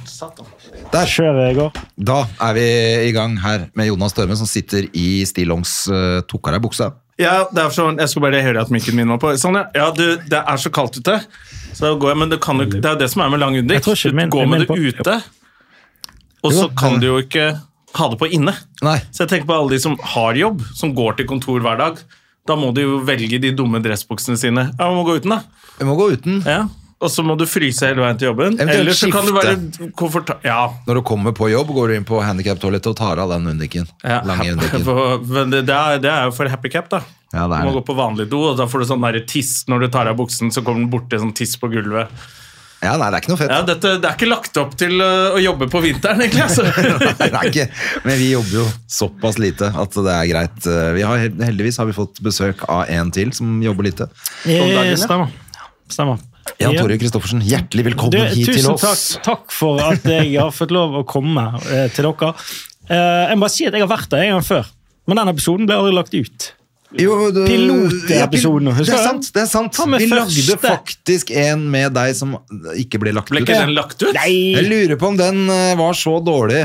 Der. Kjører jeg går. Da vi i gang her med Jonas Størme, som sitter i stillongs tok av deg buksa. Ja, det sånn, jeg skulle bare høre at mikken min var på. Sånn, ja, det så kaldt ute, så da går jeg, men det er jo det som med lang undik. Du går med det ute, og så kan du jo ikke ha det på inne. Nei. Så jeg tenker på alle de som har jobb, som går til kontor hver dag. Da må de jo velge de dumme dressbuksene sine. Ja, man må gå uten da. Vi må gå uten. Ja. Og så må du fryse hele veien til jobben. Eventuelt eller så kan du være ja. Når du kommer på jobb, går du inn på handicap-toalettet og tar av den undiken. Ja, lange undiken. Men det jo for happy cap da. Ja, du må gå på vanlig do, og da får du sånn der tiss når du tar av buksen, så kommer den borte sånn tiss på gulvet. Ja, nei, det ikke noe fett. Ja, det ikke lagt opp til å jobbe på vinteren, egentlig. Altså. Nei, det ikke. Men vi jobber jo såpass lite at det greit. Heldigvis har vi fått besøk av en til som jobber lite. Stemmer. Jan Tore Kristoffersen, hjertelig velkommen hit til oss. Tusen takk for at jeg har fått lov å komme til dere. Jeg må bare si at jeg har vært der en gang før, men den episoden ble aldri lagt ut. Pilotepisoden. Det er sant. Vi lagde faktisk en med deg som ikke ble lagt ut. Ble ikke den lagt ut? Nei. Jeg lurer på om den var så dårlig.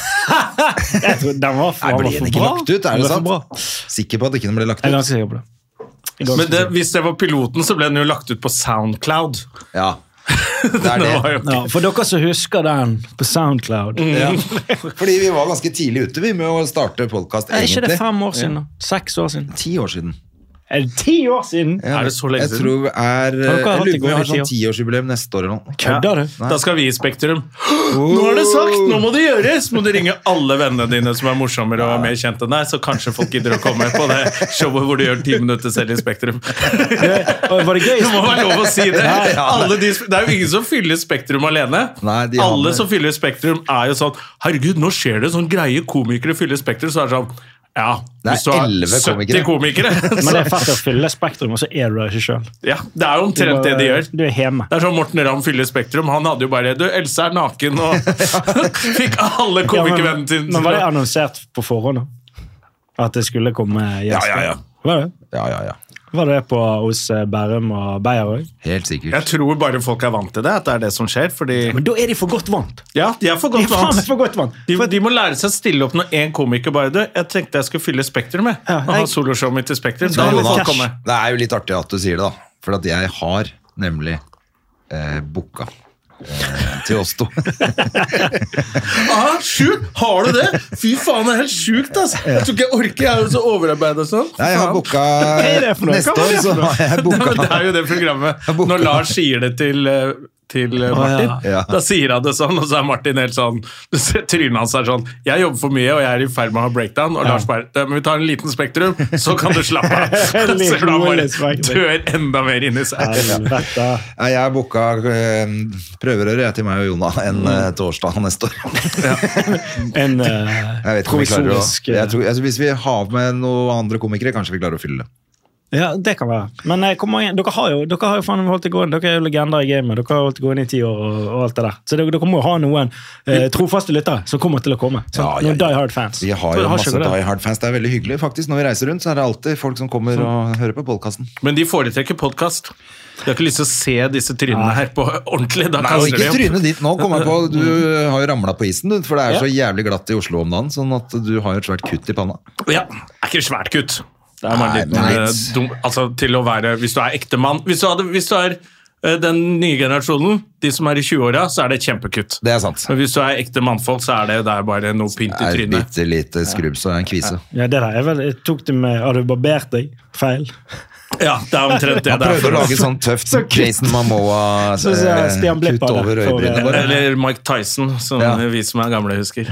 Jeg tror den var for bra. Ble den ikke lagt ut, det sant? Sikker på at ikke den ble lagt ut? Jeg er ganske sikker på det. Men hvis det var piloten, så ble den jo lagt ut på SoundCloud. Ja, det det. Ja, for dere som husker den på SoundCloud. Ja. Fordi vi var ganske tidlig ute med å starte podcast egentlig. Ikke det 5 år siden da? 6 år siden? 10 år siden. Det 10 år siden? Ja, det så lenge siden? Jeg tror jeg lurer på vi har sånn 10-årsjubileum neste år. Kødder du? Da skal vi i Spektrum. Nå det sagt, nå må det gjøres! Må du ringe alle vennene dine som morsommere og mer kjent enn deg, så kanskje folk gidder å komme på det showet hvor du gjør 10 minutter selv i Spektrum. Var det gøy? Det må være lov å si det. Det jo ingen som fyller Spektrum alene. Nei, alle som fyller Spektrum jo sånn, herregud, nå skjer det sånn greie komikere fyller Spektrum, så det sånn, ja, hvis du har 70 komikere. Men det fælt å fylle Spektrum, og så du det ikke selv. Ja, det jo omtrent det de gjør. Du hjemme. Det sånn Morten Ramm fyller Spektrum, han hadde jo bare, Elsa naken, og fikk alle komikervennene til. Men var det annonsert på forhånd da? At det skulle komme gjester? Ja. Var det? Ja. Var det hos Bærum og Beyer også? Helt sikkert. Jeg tror bare folk vant til det, at det det som skjer, fordi... Men da de for godt vant. Ja, de for godt vant. For godt vant. De må lære seg å stille opp når en komiker bare jeg tenkte jeg skulle fylle Spektrum med. Og ha soloshow mitt til Spektrum. Det jo litt artig at du sier det da, for at jeg har nemlig boka til oss to. Sjukt! Har du det? Fy faen, det helt sjukt, altså. Jeg tror ikke jeg orker, jeg så overarbeidet sånn. Nei, jeg har boka neste år, så har jeg boka. Det jo det programmet. Når Lars sier det til Martin, da sier han det sånn, og så Martin helt sånn, du ser trynet hans sånn, jeg jobber for mye, og jeg i ferd med å ha breakdown, og Lars bare, men vi tar en liten Spektrum, så kan du slappe av. Så da bare dør enda mer inn i seg. Jeg har boka prøverøret til meg og Jona en torsdag neste år. En provisorisk... Hvis vi har med noen andre komikere, kanskje vi klarer å fylle det. Ja, det kan være. Men dere har jo faen holdt det gående. Dere jo legender i gamet. Dere har holdt det gående i 10 år og alt det der. Så dere må jo ha noen trofaste lyttere som kommer til å komme. Noen Die Hard fans. Vi har jo masse Die Hard fans. Det veldig hyggelig faktisk. Når vi reiser rundt, så det alltid folk som kommer og hører på podcasten. Men de foretrekker podcast. De har ikke lyst til å se disse trynene her på ordentlig. Nei, og ikke trynet ditt. Nå kommer jeg på, du har jo ramlet på isen, for det så jævlig glatt i Oslo om dagen, sånn at du har jo et svært kutt i panna. Ja, det ikke et svært kutt. Det altså til å være, hvis du ekte mann, hvis du den nye generasjonen, de som i 20-åra, så det et kjempekutt. Det sant. Men hvis du ekte mannfolk, så det der bare noe pynt i trynet. Det bitte lite skrubbs og en kvise. Ja, det der vel, jeg tok det med, har du barbert deg? Feil. Ja, det omtrent det. Han prøvde å lage sånn tøft Jason Momoa kutt over øyebrynet. Eller Mike Tyson, som vi som gamle husker.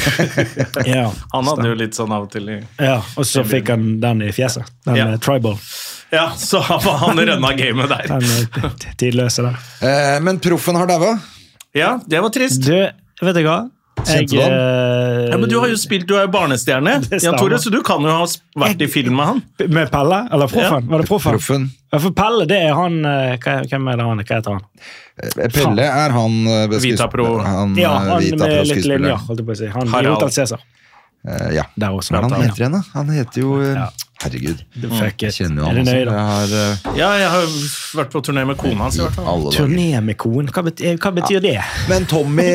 Han hadde jo litt sånn av og til. Ja, og så fikk han den i fjeset. Den tribal. Ja, så han rønna gamet der. Den tidløse der. Men proffen har daua? Ja, det var trist. Du, vet du hva? Men du har jo spilt, du jo barnestjerne Jan Tore, så du kan jo ha vært i film med han. Med Pelle? Eller Proffen? Var det Proffen? Ja, for Pelle, det han hvem det han? Hva heter han? Pelle han Vitapro. Ja, han med litt linjer, holdt jeg på å si. Han i Hotel Cæsar. Ja, der også. Han heter jo Herregud. Fuck it. Kjenner jo Er han det også. nøye da? Jeg har vært på turné med kona hans i hvert fall. Alle dager. Turné med konen, hva betyr det? Men Tommy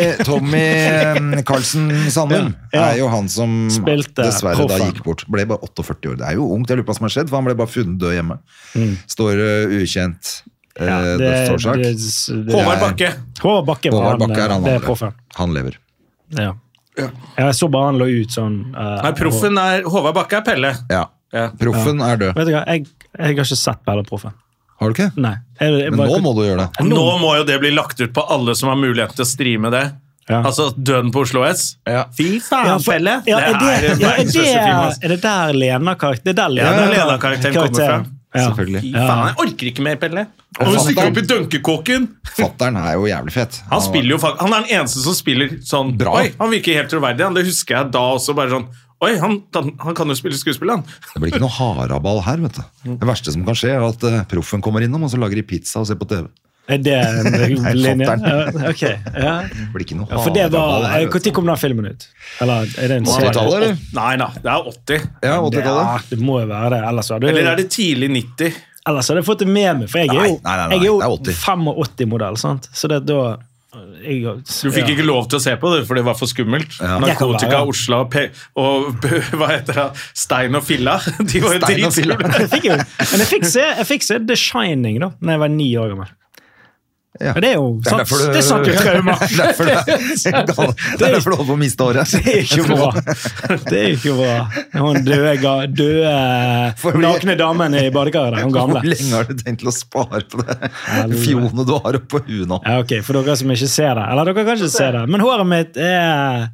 Karlsen Sandum er jo han som Spilte dessverre da proffen. gikk bort. Ble bare 48 år. Det er jo ungt, jeg lurer på hva som har skjedd, for han ble bare funnet død hjemme. Står ukjent dødsårsak. Håvard Bakke. Håvard Bakke Håvard Bakke er han det er andre. proffen. Han lever. Ja. Jeg så bare han lå ut sånn. Nei, proffen er Håvard Bakke er Pelle. Ja. Proffen er død. Vet du hva, jeg har ikke sett Pelle Proffen. Har du ikke? Nei. Men nå må du gjøre det. Nå må jo det bli lagt ut på alle som har mulighet til å streame det. Ja. Altså Døden på Oslo S. Fy faen, Pelle! Ja, det er verdens første film. ass. er det der Lena-karakteren? Det er der Lena-karakteren kommer fra. Ja. Selvfølgelig. Fy faen, jeg orker ikke mer, Pelle. Og du stikker opp i dunkekåken. Fatteren er jo jævlig fett. Han spiller jo han er den eneste som spiller sånn Bra. Oi, han virker helt troverdig. Det husker jeg da også. Bare sånn Oi, han kan jo spille skuespill, han. Det blir ikke noe haraball her, vet du. Det verste som kan skje er at proffen kommer innom, og så lager de pizza og ser på TV. Er det en linje? Fatteren. Ok, ja. Det blir ikke noe Ja, for det haraball her. Når kom den filmen ut? Eller er det en serie? 80-tallet, eller? Nei da, det er 80. Ja, 80-tallet. Ja, det må jo være det. Ellers hadde Eller er det tidlig 90? Ellers hadde jeg fått det med meg, for jeg er jo, Nei, jeg er jo det er 80. 85-modell, sant? Så det er da... Du fikk ikke lov til å se på det, for det var for skummelt. Ja. Narkotika, Det kan være. Oslo og hva heter det? Stein og Filla. De var jo Stein og Filla. dritskumle. Men jeg fikk se The Shining da når jeg var 9 år gammel. Ja. Det er jo Det er derfor du- det er sant jo traumer. Det er derfor du holder på å miste håret. Det er ikke bra. Det er ikke bra. Hun døde nakne damen i badekaret der, hun gamle. Hvor lenge har du tenkt til å spare på det fjonet du har oppe på huet nå? Ja, ok, for dere som ikke ser det. Eller dere kan ikke se det. Men håret mitt er...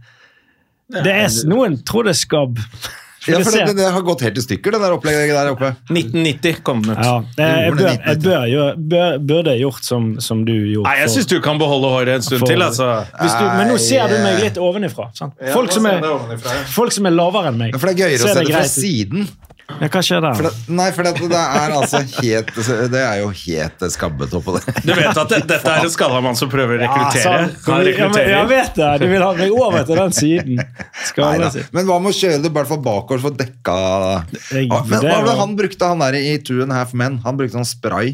Noen tror det er skabb. Ja, for det har gått helt i stykker, det der opplegget der oppe. 1990 kom den ut. Ja, jeg burde gjort som du gjorde. Nei, jeg synes du kan beholde håret en stund til, altså. Men nå ser du meg litt ovenifra. Sant? Folk som er lavere enn meg. For det er gøyere å se det fra greit ut. siden. Ja, hva skjer der? For det er altså helt, det er jo helt skabbet oppå det. Du vet at dette er en skallamann som prøver å rekruttere. Han Jeg rekrutterer. vet det. Du vil ha meg over til den siden. Neida. Men hva med å kjøre det bare for bakover for dekka? Men hva var det han brukte, han der i 2.5 Men? Han brukte sånn spray.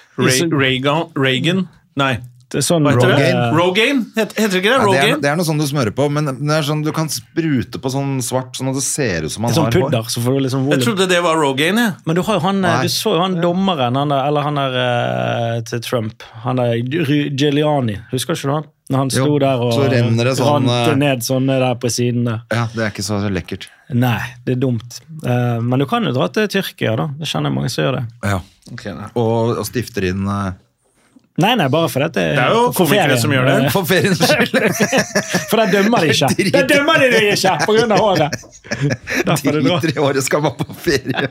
Reagan? Nei. Det er sånn Hva heter det? Rogaine. Rogaine? Heter det ikke det? Ja, Rogaine? det er noe sånn du smører på, men det er sånn du kan sprute på sånn svart, sånn at det ser ut som man sånn har pudder, så får du liksom Jeg volum. trodde det var Rogaine, ja. Men du har jo han, Nei. du så jo han dommeren, eller han der til Trump, han der Giuliani, husker ikke du han? Når han sto Jo, der og så renner det sånn, rant ned sånne der på siden der. Ja, det er ikke så lekkert. Nei, det er dumt. Men du kan jo dra til Tyrkia da, det kjenner jeg mange som gjør det. Ja. Og stifter inn Nei, bare for dette. Det er jo komikere som gjør det. for feriens skyld. For der dømmer de ikke. Der dømmer de ikke, på grunn av håret. Derfor er det bra. 3 år skal være på ferie.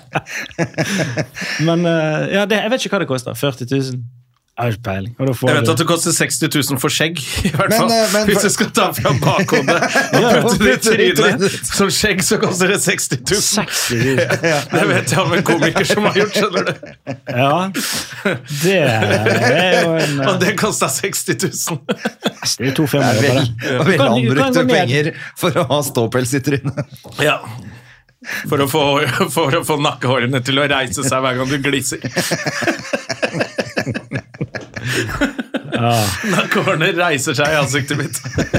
Men ja, jeg vet ikke hva det koster. 40 000. Jeg har ikke peiling. Og da får Jeg vet du- at det koster 60 000 for skjegg, i hvert Men, fall. men- Hvis du skal ta fra bakhodet og putte det i trynet som skjegg, så koster det 60 000. 60 000. Det vet jeg om en komiker som har gjort, skjønner du. Ja, det er jo en Og det kostet 60 000. det er jo 2 Det er 500 på det. veldig Du kan anbrukte gå ned. penger for å ha ståpels i trynet. Ja. For å få nakkehårene til å reise seg hver gang du gliser. Nakkehårene reiser seg i ansiktet mitt.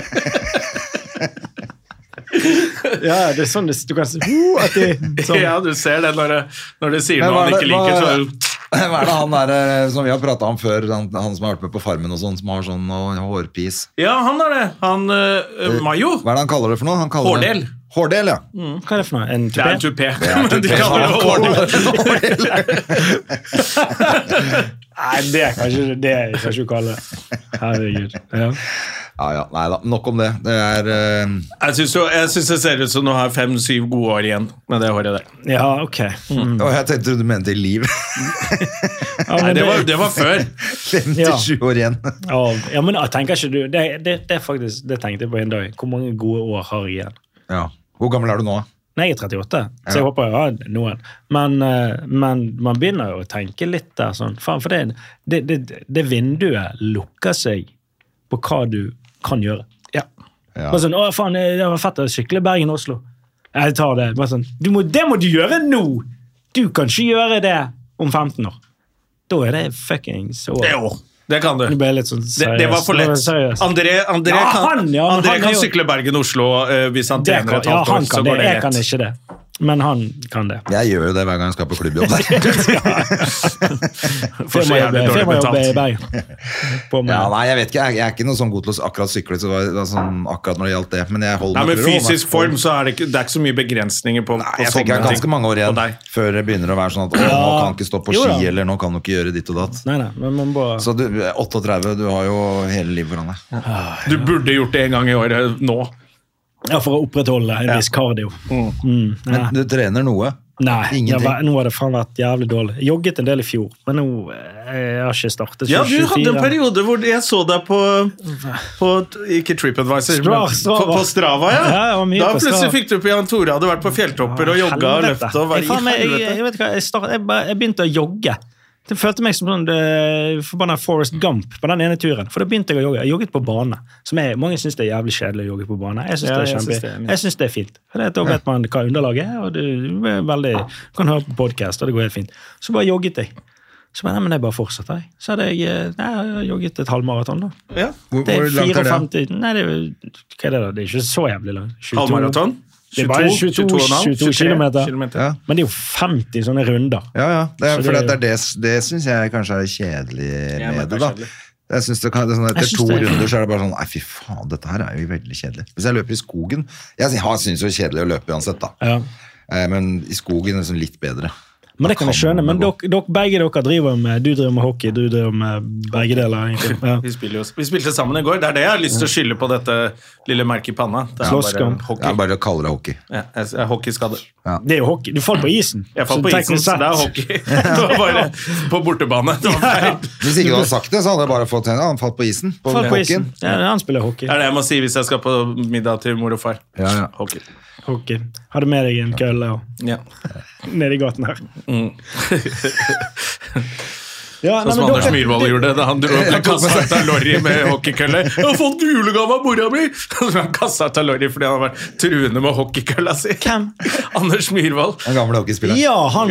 Ja, det er sånn du kan si at de, sånn. Ja, du ser det når du sier Men noe han hva er ikke det- liker. hva- Så Hva er det han der som vi har pratet om før, han som har vært med på Farmen og sånn, som har sånn hårpis? ja, han er det. Han Mayo. Hva er det han kaller det for noe? Han kaller Hårdel. Det, hårdel, ja. Hva er det for noe? En Det er en tupé? tupé. Men de kaller det hårdel. Nei, det kan ikke du kalle det. Herregud. Ja. Ja, nei da, nok om det. Det er Jeg synes det ser ut som du har 5-7 gode år igjen med det håret der. Ja, ok. Og jeg tenkte du mente i liv. Ja, Nei, men det var før. 57 år igjen. ja, men jeg tenker ikke du det er faktisk, det tenkte jeg på en dag. Hvor mange gode år har jeg igjen? Ja. Hvor gammel er du nå? Nei, jeg er 38, så jeg håper jeg har noen. Men man begynner jo å tenke litt der sånn. Faen, for det vinduet lukker seg på hva du kan gjøre. Ja. Ja. Bare sånn, faen, det var fett å sykle Bergen-Oslo. Jeg tar det. Bare sånn, det må du gjøre nå! Du kan ikke gjøre det om 15 år. Da det fucking så... Jo, det kan du. Det ble litt sånn seriøst. Det var for lett. André kan sykle Bergen-Oslo hvis han trener et halvt år, så går det lett. Jeg kan ikke det. Men han kan det. Jeg gjør jo det hver gang jeg skal på klubbjobb. Firmajobb i Bergen. Ja, nei, jeg vet ikke. Jeg er ikke noe sånn god til å akkurat sykle, så det var sånn akkurat når det gjaldt det. Men jeg holder meg med fysisk form, så det er ikke så mye begrensninger på jeg tenker jeg har ganske mange år igjen før det begynner å være sånn at nå kan ikke stå på ski, eller nå kan du ikke gjøre ditt og datt. Nei, men man bare... Så du, 38, du har jo hele livet foran deg. Du burde gjort det en gang i året nå. Ja, for å opprettholde en viss cardio. Men du trener noe? Nei, nå har det faen vært jævlig dårlig. Jeg jogget en del i fjor, men nå jeg har ikke startet. Ja, du hadde en periode hvor jeg så deg på ikke TripAdvisor, på Strava, ja da plutselig fikk du på Jan Tore, hadde vært på fjelltopper og jogget og løftet og var i helvete. Jeg vet hva, jeg begynte å jogge. Det følte meg som sånn forbannet Forrest Gump på den ene turen, for da begynte jeg å jogge. Jeg jogget på bane, som mange synes det er jævlig kjedelig å jogge på bane. Jeg synes det er fint, for da vet man hva underlaget er, og du kan høre på podcast, og det går helt fint. Så bare jogget jeg. Så bare, men jeg bare fortsatte. Så hadde jeg jogget et halvmaraton da. Ja. Hvor langt er det? Nei, hva er det da? Det er ikke så jævlig langt. Halvmaraton? Det er bare 22 kilometer. Ja. Men det er jo 50 sånne runder. Ja. Det synes jeg kanskje er kjedelig med det da. Jeg synes det kan, sånn, etter 2 runder så er det bare sånn, nei fy faen, dette her er jo veldig kjedelig. Hvis jeg løper i skogen, jeg synes jo det er kjedelig å løpe uansett da. Ja. Men i skogen er det sånn litt bedre. Men det kan jeg skjønne, men begge dere driver med, du driver med hockey, du driver med begge deler. Ja. Vi spilte sammen i går, det er det jeg har lyst til å skylde på dette lille merket i panna. Det er bare hockey. Jeg bare kaller det hockey. Ja, jeg er hockeyskadde. Ja. Det er jo hockey, du falt på isen. Jeg falt på isen, så det er hockey. Det var bare på bortebane. Hvis ikke du hadde sagt det, så hadde jeg bare fått henne, han falt på isen. Falt på isen, ja, han spiller hockey. Det er det jeg må si hvis jeg skal på middag til mor og far. Ja. Hockey. Hadde med deg en kølle nede i gaten her. Sånn som Anders Myhrvold gjorde da han dro opp en kassa ut av lorry med hockeykølle. Jeg har fått julegave av mora mi! Han kassa ut av lorry fordi han var truende med hockeykølla si. Hvem? Anders Myhrvold. Den gamle hockeyspilleren. Ja, han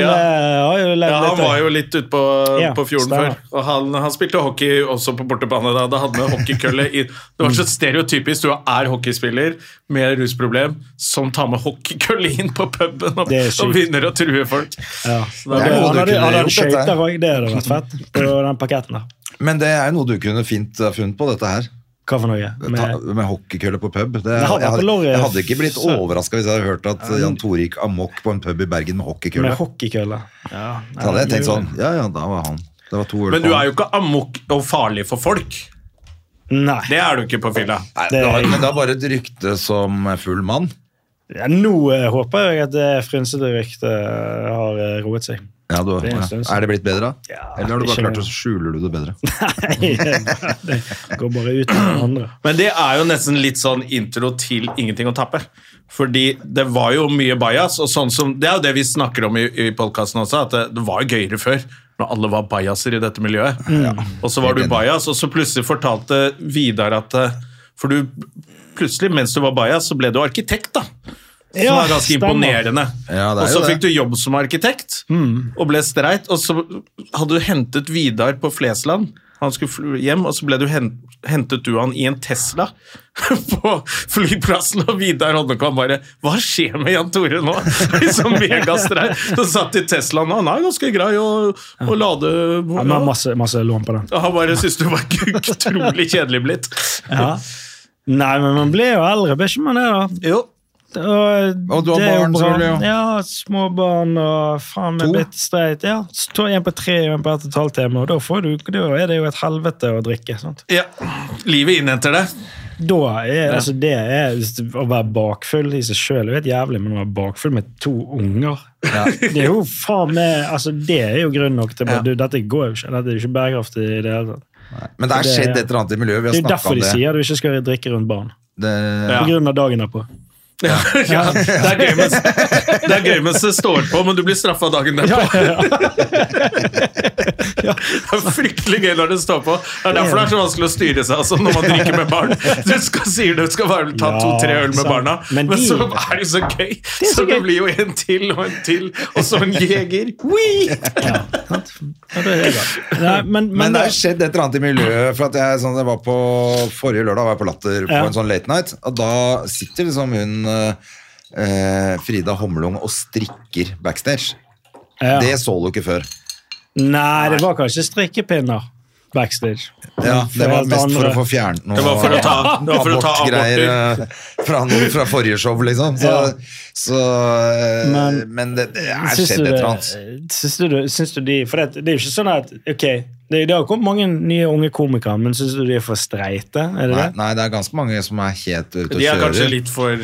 var jo litt ut på fjorden før. Og han spilte hockey også på bortebane da. Da hadde med hockeykølle i. Det var så stereotypisk. Du er hockeyspiller med rusproblem som tar med hockeykølle inn på puben og begynner å true folk. Ja. Han hadde skjøyter også, det hadde vært fett. På den paketten da. Men det er noe du kunne fint funnet på dette her. Hva for noe? Med hockeykølle på pub. Jeg hadde ikke blitt overrasket hvis jeg hadde hørt at Jan Tore gikk amok på en pub i Bergen med hockeykølle. Med hockeykølle? Ja. Så hadde jeg tenkt sånn, ja, da var han. Det var 2 år. Men du er jo ikke amok og farlig for folk. Nei. Det er du ikke på fylla. Men det er bare et rykte som full mann. Ja, nå håper jeg at det frynsete ryktet har roet seg. Ja, er det blitt bedre? Ja, eller har du bare klart å skjuler du det bedre? Nei, det går bare ut med andre. Men det er jo nesten litt sånn intro til ingenting å tappe. Fordi det var jo mye bias, og sånn som, det er jo det vi snakker om i podcasten også, at det var gøyere før, når alle var biaser i dette miljøet. Og så var du bias, og så plutselig fortalte Vidar at, for du plutselig, mens du var bias, så ble du arkitekt da. Som var ganske imponerende. Og så fikk du jobb som arkitekt, og ble streit, og så hadde du hentet Vidar på Flesland. Han skulle hjem, og så ble du hentet du han i en Tesla på flyplassen, og Vidar Hodnekvam bare, hva skjer med Jan Tore nå? Liksom megastreit. Så satt i Teslaen, han er ganske grei å lade. Han har masse lån på den. Og han bare synes du var utrolig kjedelig blitt. Ja. Nei, men man ble jo eldre, ble ikke man det da? Jo. Og du har barn, selvfølgelig. Ja, små barn, og faen meg blitt streit. Ja, stå en på 3 og en på 1,5 timer, og da er det jo et helvete å drikke, sant? Ja, livet innhenter det. Da altså det å være bakfull i seg selv, det er jævlig, men å være bakfull med 2 unger, det er jo faen meg, altså det er jo grunn nok til at dette går jo ikke, dette er jo ikke bærekraftig i det hele tatt. Men det har skjedd et eller annet i miljøet, vi har snakket om det. Det er derfor de sier at du ikke skal drikke rundt barn. På grunn av dagen derpå. Ja, det er gøy mens det står på, men du blir straffet dagen derpå. Det er fryktelig gøy når det står på. Det er derfor det er så vanskelig å styre seg altså, når man drikker med barn. Sier du skal bare ta 2-3 øl med barna, men så er det så gøy. Så det blir jo en til, og så en jeger. Men det har skjedd et eller annet i miljøet, for at det var på forrige lørdag, var jeg på Latter på en sånn late night, og da sitter liksom hun Frida Hommelung og strikker backstage. Det så du ikke før. Nei, det var kanskje strikkepinner backstage. Ja, det var mest for å få fjernet noe. Det var for å ta abortgreier fra forrige show, liksom. Men det skjedde et eller annet. Syns du de, for det er jo ikke sånn at, ok, det har kommet mange nye unge komikere, men synes du de for streite? Nei, det er ganske mange som helt ute og kjører. De er kanskje litt for...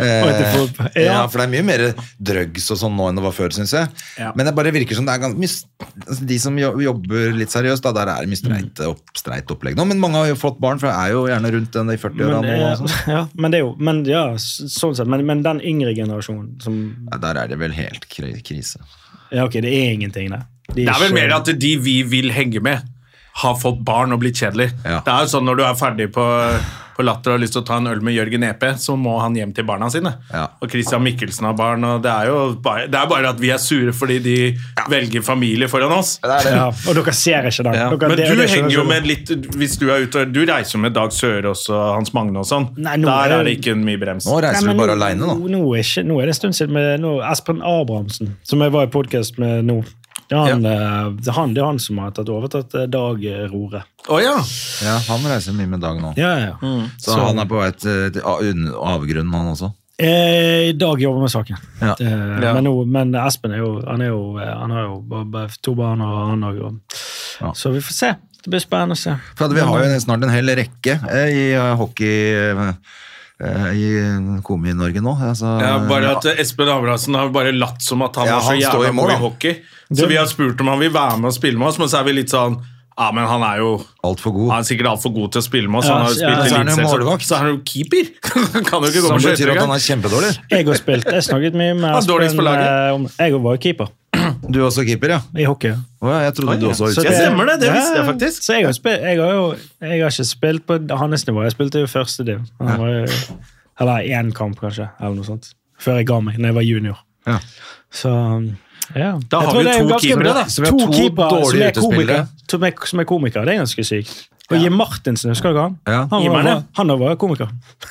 Ja, for det er mye mer drugs og sånn nå enn det var før, synes jeg. Men det bare virker som det er ganske mye... De som jobber litt seriøst, der er det mye streit opplegg nå, men mange har jo fått barn, for det er jo gjerne rundt den i 40-årene. Ja, men det er jo, sånn sett, men den yngre generasjonen som... Ja, der er det vel helt krise. Ja, ok, det er ingenting der. Det er vel mer at de vi vil henge med har fått barn og blitt kjedelig. Det er jo sånn når du er ferdig på Latter og har lyst til å ta en øl med Jørgen Epe, så må han hjem til barna sine. Og Christian Mikkelsen har barn, og det er jo bare at vi er sure fordi de velger familie foran oss. Ja, og dere ser ikke det. Men du henger jo med litt, hvis du er ute, du reiser med Dag Sørås og Hans Magne og sånn. Der er det ikke mye brems. Nå reiser du bare alene nå. Nå er det en stund siden med Espen Abrahamsen, som jeg var i podcast med nå. Det er han som har overtatt Dag Rore. Ja, han reiser mye med Dag nå. Så han er på vei til avgrunnen han også. Dag jobber med saken. Men Espen han har jo 2 barn og han også. Så vi får se. Det blir spennende å se. For vi har jo snart en hel rekke i hockey i Komi-Norge nå. Bare at Espen Abrahamsen har bare latt som at han var så jævla god i hockey. Så vi har spurt om han vil være med og spille med oss, men så er vi litt sånn, men han er jo alt for god. Han er sikkert alt for god til å spille med oss. Han har spilt i elitserien, så er han jo keeper. Kan jo ikke gå på skjøter. Som betyr at han er kjempedårlig. Jeg snakket mye med Espen. Jeg var keeper. Du er også keeper, ja? I hockey. Jeg trodde du også var ute. Jeg stemmer det visste jeg faktisk. Så jeg har ikke spilt på hans nivå. Jeg spilte jo første div. Eller 1 kamp kanskje, eller noe sånt. Før jeg ga meg, når jeg var junior. Så... Ja. Da har vi 2 keepere da. Så vi har 2 dårlige utespillere som er komikere, det er ganske sykt. Og Jim Martinsen, husker du han? Han var komiker.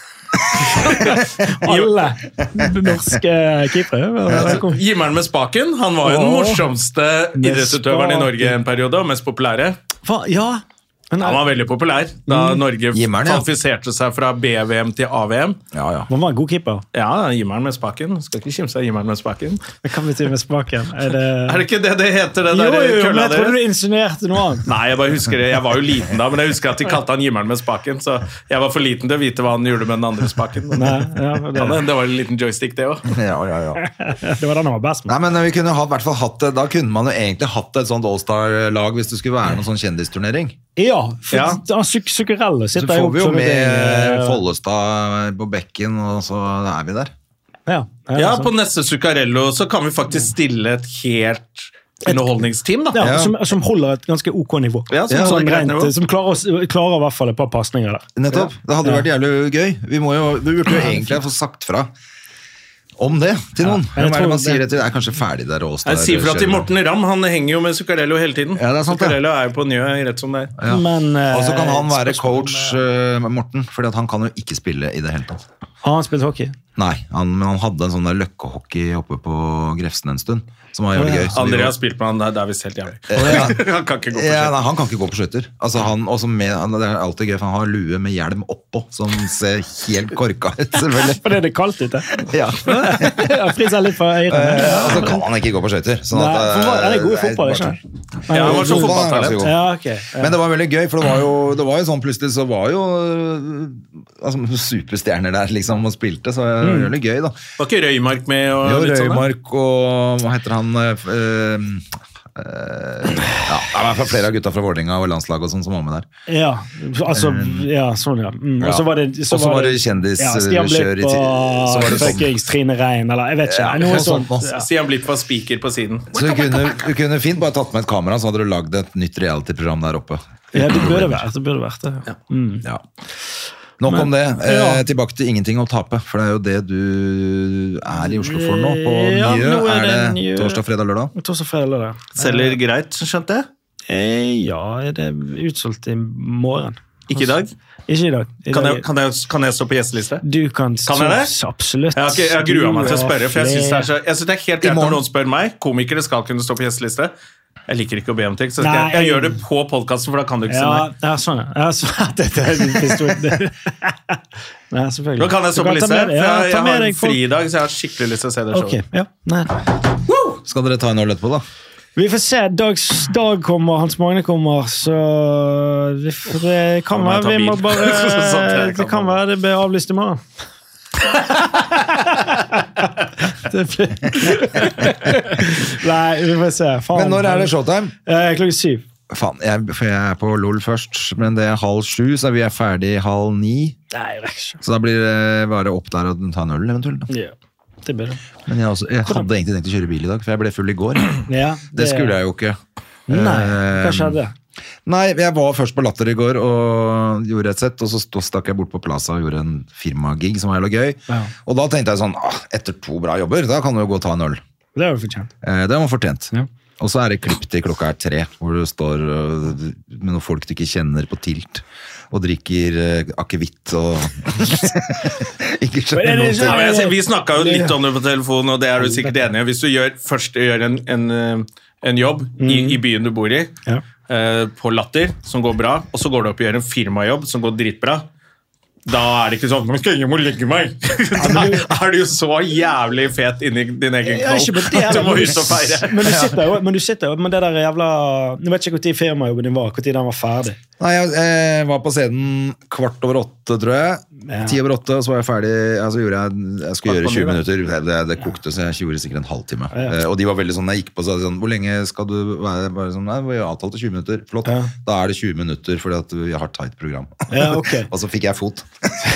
Alle norske keepere. Jimmeren med spaken, han var jo den morsomste idrettsutøveren i Norge en periode, og mest populære. Han var veldig populær da Norge kvalifiserte seg fra BVM til AVM. Han var en god keeper. Ja, Jimmeren med spaken. Skal ikke kimse av Jimmeren med spaken. Hva betyr med spaken? Er det ikke det heter? Jo, men jeg tror du insinuerte noe annet. Nei, jeg bare husker det. Jeg var jo liten da, men jeg husker at de kalte han Jimmeren med spaken, så jeg var for liten til å vite hva han gjorde med den andre spaken. Det var en liten joystick, det også. Ja. Det var den han var best med. Nei, men vi kunne da kunne man jo egentlig hatt et sånt All-Star-lag hvis det skulle være noen sånn kjendisturnering. Ja, for Zuccarello sitter jo. Så får vi jo med Follestad på bekken, og så er vi der. Ja, på neste Zuccarello så kan vi faktisk stille et helt underholdningsteam da. Som holder et ganske OK nivå. Som klarer i hvert fall et par passninger der. Nettopp, det hadde vært jævlig gøy. Vi burde jo egentlig få sagt fra om det til noen. Hvem er det man sier det til? Det er kanskje ferdig der også. Jeg sier fra til Morten Ramm, han henger jo med Zuccarello hele tiden. Ja, det er sant. Zuccarello er jo på Njø, rett som det er. Og så kan han være coach, Morten, fordi han kan jo ikke spille i det hele tatt. Har han spilt hockey? Nei, men han hadde en sånn der løkkehockey oppe på Grefsen en stund, som var jævlig gøy. André har spilt med han, det er vist helt jævlig. Han kan ikke gå på skjøtter. Nei, han kan ikke gå på skjøtter. Altså, det er alltid gøy, for han har lue med hjelm oppå, som ser helt korka ut, selvfølgelig. For det er det kaldt ute. Ja. Jeg friser litt for øyrene. Og så kan han ikke gå på skjøtter. Han er god i fotball, ikke? Ja, han var så fotballtalent. Men det var veldig gøy, for det var jo sånn plutselig, så var jo superstjerner der, liksom, og spilte, så det var veldig gøy, da. Var ikke Røymark med? Jo, Røymark og hva heter han? Ja, men flere av gutta fra Vålerenga og landslaget og sånn som var med der. Ja, altså, ja, sånn, ja. Og så var det kjendiskjør i så var det fuckings Trine Rein, eller jeg vet ikke. Noe sånt. Stian Blipp var speaker på siden. Så du kunne fint bare tatt med et kamera, så hadde du lagd et nytt reality-program der oppe. Ja, det burde vært det. Ja. Nok om det. Tilbake til ingenting å tape, for det er jo det du er i Oslo for nå. På Njø er det torsdag, fredag, lørdag. Torsdag, fredag, lørdag. Selger greit, skjønte jeg? Ja, det er utsolgt i morgen. Ikke i dag? Ikke i dag. Kan jeg stå på gjesteliste? Du kan jeg det? Absolutt. Jeg har gruet meg til å spørre, for jeg synes det er helt greit når noen spør meg. Komikere skal kunne stå på gjesteliste. Jeg liker ikke å be om ting, så jeg gjør det på podcasten, for da kan du ikke se meg. Ja, sånn, ja. Nei, selvfølgelig. Nå kan jeg stå på liste, for jeg har en fri i dag, så jeg har skikkelig lyst til å se det showet. Okay, ja. Skal dere ta en øl etterpå, da? Vi får se. Dag kommer, Hans Magne kommer, så det kan være vi må bare det kan være det blir avlyst i morgen. Nei, vi får se. Men når er det showtime? Klokken 7. Faen, for jeg er på LOL først, men det er 8:30, så vi er ferdig 8:30. Nei, det er ikke. Så da blir det bare opp der og ta en øl eventuelt. Ja, det blir det. Men jeg hadde egentlig tenkt å kjøre bil i dag, for jeg ble full i går. Ja, det skulle jeg jo ikke. Nei, hva skjedde? Nei, jeg var først på Latter i går og gjorde et sett, og så stakk jeg bort på Plaza og gjorde en firmagig som var jævlig gøy. Ja. Og da tenkte jeg sånn, etter 2 bra jobber, da kan du jo gå og ta en øl. Det var fortjent. Det var fortjent. Ja. Og så er det klipp til klokka 3, hvor du står med noen folk du ikke kjenner på tilt, og drikker akevitt og ikke skjønner noe til. Vi snakket jo litt om det på telefonen, og det er du sikkert enig i. Hvis du først gjør en jobb i byen du bor i, på Latter, som går bra, og så går du opp og gjør en firmajobb som går dritbra, da er det ikke sånn, nå skal ingen må legge meg. Da er du jo så jævlig fet inni din egen knoll at du må ut og feire. Men du sitter jo med det der jævla, jeg vet ikke hvor tid firmajobben din var, hvor tid den var ferdig. Nei, jeg var på scenen 7:15, tror jeg. 7:10, så var jeg ferdig. Altså, jeg skulle gjøre 20 minutter. Det kokte, så jeg gjorde sikkert en halvtime. Og de var veldig sånn, jeg gikk på sånn, hvor lenge skal du være? Bare sånn, nei, vi har avtalt 20 minutter. Flott. Da er det 20 minutter, fordi at vi har tight program. Og så fikk jeg fot.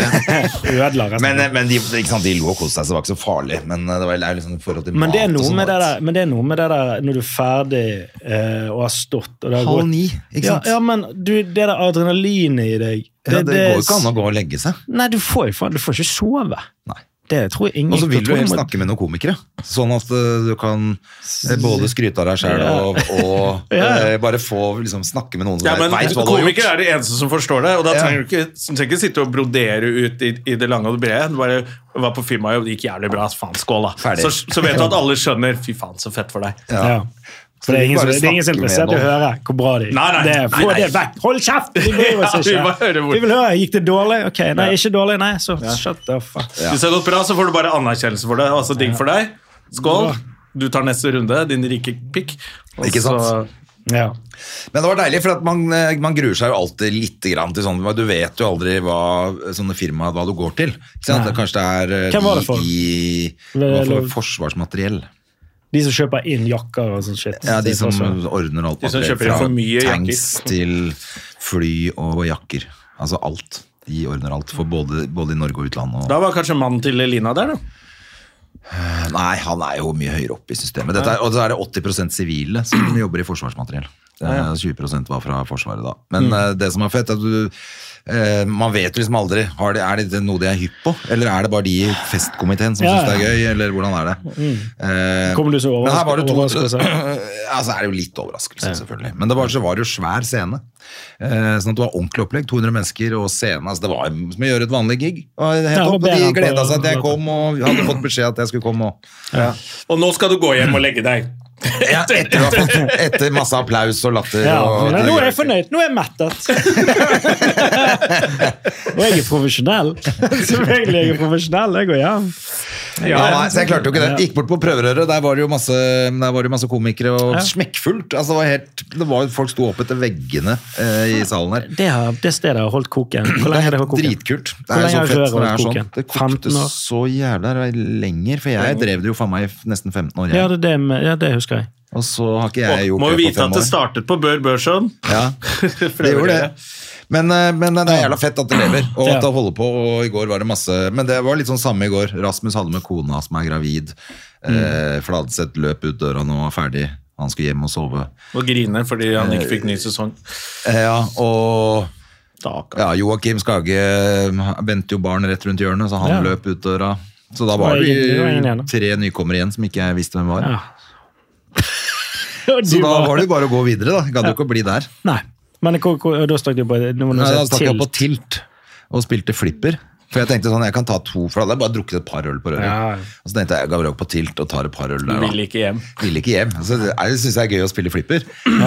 Men de lo og koste seg, så det var ikke så farlig. Men det var liksom forhold til mat. Men det er noe med det der når du er ferdig og har stått. 8:30, ikke sant? Ja, men det der adrenalinet i deg. Det går ikke an å gå og legge seg. Nei, du får ikke sove. Nei. Det tror jeg ingen. Og så vil du helst snakke med noen komikere, sånn at du kan både skryte av deg selv og bare få liksom, snakke med noen som vet hva du har gjort. Komikere er det eneste som forstår det, og da trenger du ikke sitte og brodere ut i det lange og det brede. Du bare var på firmaet, og det gikk jævlig bra, faen, skål da. Så vet du at alle skjønner, fy faen, så fett for deg. Ja. For det er ingen som er interessert i å høre hvor bra de er. Få det vekk! Hold kjeft! Vi vil høre, gikk det dårlig? Ok, nei, ikke dårlig, nei, så shut the fuck. Hvis det har gått bra, så får du bare anerkjennelse for det, altså digg for deg. Skål! Du tar neste runde, din rike pikk. Ikke sant? Ja. Men det var deilig, for at man gruer seg jo alltid litt grann til sånn, du vet jo aldri hva sånne firmaer, hva du går til. Kanskje det er Hvem var det for? Det var for forsvarsmateriell. De som kjøper inn jakker og sånn shit. Ja, de som ordner alt. De som kjøper inn for mye tanks til fly og jakker. Altså alt. De ordner alt for både i Norge og utlandet. Da var kanskje mannen til Lina der, da? Nei, han er jo mye høyere opp i systemet. Og så er det 80% sivile som jobber i forsvarsmateriell. 20% var fra forsvaret da. Men det som er fett er at man vet liksom aldri, er det noe de er hypp på? Eller er det bare de i festkomiteen som synes det er gøy? Eller hvordan er det? Kommer du så men her var det altså er det jo litt overraskelse selvfølgelig. Men det var jo svær scene. Sånn at det var ordentlig opplegg, 200 mennesker og scene, altså det var som å gjøre et vanlig gig. Og de gledet seg at jeg kom og hadde fått beskjed at jeg skulle komme. Og nå skal du gå hjem og legge deg. Etter masse applaus og latter nå er jeg fornøyd, nå er jeg mettet. Og jeg er profesjonell. Selvfølgelig jeg er profesjonell, jeg går hjem. Så jeg klarte jo ikke det. Gikk bort på prøverøret, der var det jo masse komikere og smekkfullt, altså det var folk sto opp etter veggene i salen her. Det stedet har holdt koken. Hvor lenge har det holdt koken? Dritkult. Det er så fett, for det er sånn. Det kokte så jævlig lenger, for jeg drev det jo for meg i nesten 15 år. Ja, det husker jeg. Og så har ikke jeg gjort må det på 5 år. Må vite at det startet på Børsson. Ja, det gjorde det. Men det jævla fett at det lever, og at det holder på, og i går var det masse, men det var litt sånn samme i går. Rasmus hadde med kona som gravid, Fladseth løp ut døra og var ferdig, han skulle hjem og sove. Og griner fordi han ikke fikk ny sesong. Ja, og Joakim Skage ventet jo barn rett rundt hjørnet, så han løp ut døra. Så da var det 3 nykommer igjen som ikke jeg visste hvem var. Så da var det jo bare å gå videre da, gadd jo ikke å bli der. Nei. Men da stakk du på da stakk jeg på tilt og spilte flipper. For jeg tenkte sånn, jeg kan ta 2, for da hadde jeg bare drukket et par øl på røret. Og så tenkte jeg gav råk på tilt og tar et par øl der. Du ville ikke hjem. Så jeg synes det gøy å spille flipper.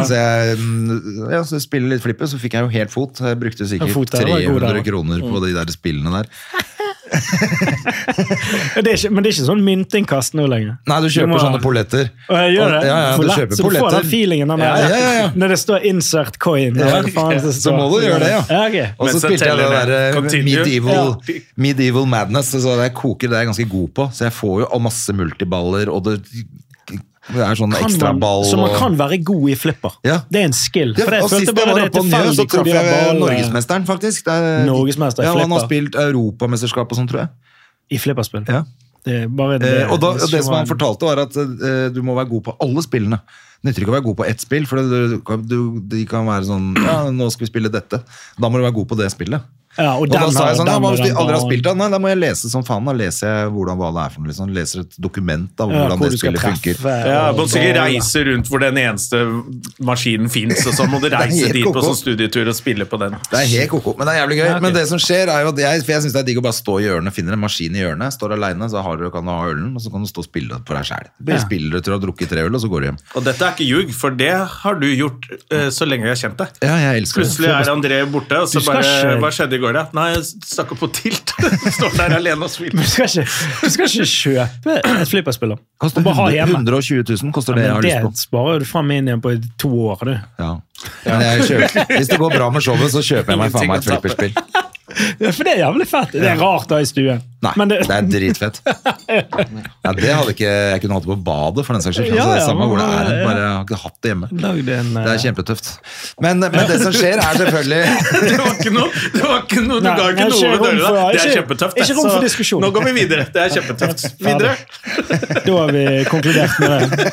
Så spille litt flipper, så fikk jeg jo helt fot. Jeg brukte sikkert 300 kroner på de der spillene der. Men det er ikke sånn myntinnkast nå lenger. Nei, du kjøper sånne polletter. Gjør det? Du kjøper så du får den feelingen når det står insert coin. Så må du gjøre det, okay. Og så spilte jeg det der medieval madness, så det koker det ganske god på. Så jeg får jo masse multiballer, og det sånn ekstra ball. Så man kan være god i flipper. Det en skill. Og sist jeg var oppe på Njø, så tror jeg Norgesmesteren, faktisk. Norgesmester i flipper. Han har spilt Europamesterskap og sånn, tror jeg. I flipperspill. Ja. Og det som han fortalte var at du må være god på alle spillene. Det nytter ikke å være god på ett spill, for de kan være sånn, nå skal vi spille dette. Da må du være god på det spillet. Og da sa jeg sånn, hvis de aldri har spilt det, da må jeg lese som faen, da leser jeg hva det for noe, liksom. Leser et dokument av hvordan det spillet funker. Må du ikke reise rundt hvor den eneste maskinen finnes, og så må du reise dit på sånn studietur og spille på den. Det helt koko, men det jævlig gøy. Men det som skjer er jo at for jeg synes det digg å bare stå i hjørnet, finner en maskin i hjørnet, står alene, så kan du ha ølen, og så kan du stå og spille for deg selv. Du spiller til å ha drukket 3 øl, og så går du hjem. Og dette ikke ljug, for det har du gjort så lenge jeg har kjent deg. Ja, jeg elsker det. Plutselig André borte, og så bare, hva skjedde i går da? Nei, jeg stakk på tilt. Står der alene og spiller. Men du skal ikke kjøpe et flipperspill. Koster 120 000, koster det jeg har lyst på. Det sparer du frem inn igjen på 2 år, du. Ja. Men hvis det går bra med showet, så kjøper jeg meg faen meg et flipperspill. For det jævlig fett. Det rart da i stuen. Nei, det dritfett. Det hadde ikke jeg kunne hatt det på badet for den saks skyld. Det er samme hvor det bare jeg har ikke hatt det hjemme. Det kjempetøft. Men det som skjer selvfølgelig Det var ikke noe du ga ikke noe over døra. Det kjempetøft. Ikke rom for diskusjon. Nå går vi videre. Det kjempetøft. Videre. Da har vi konkludert med det.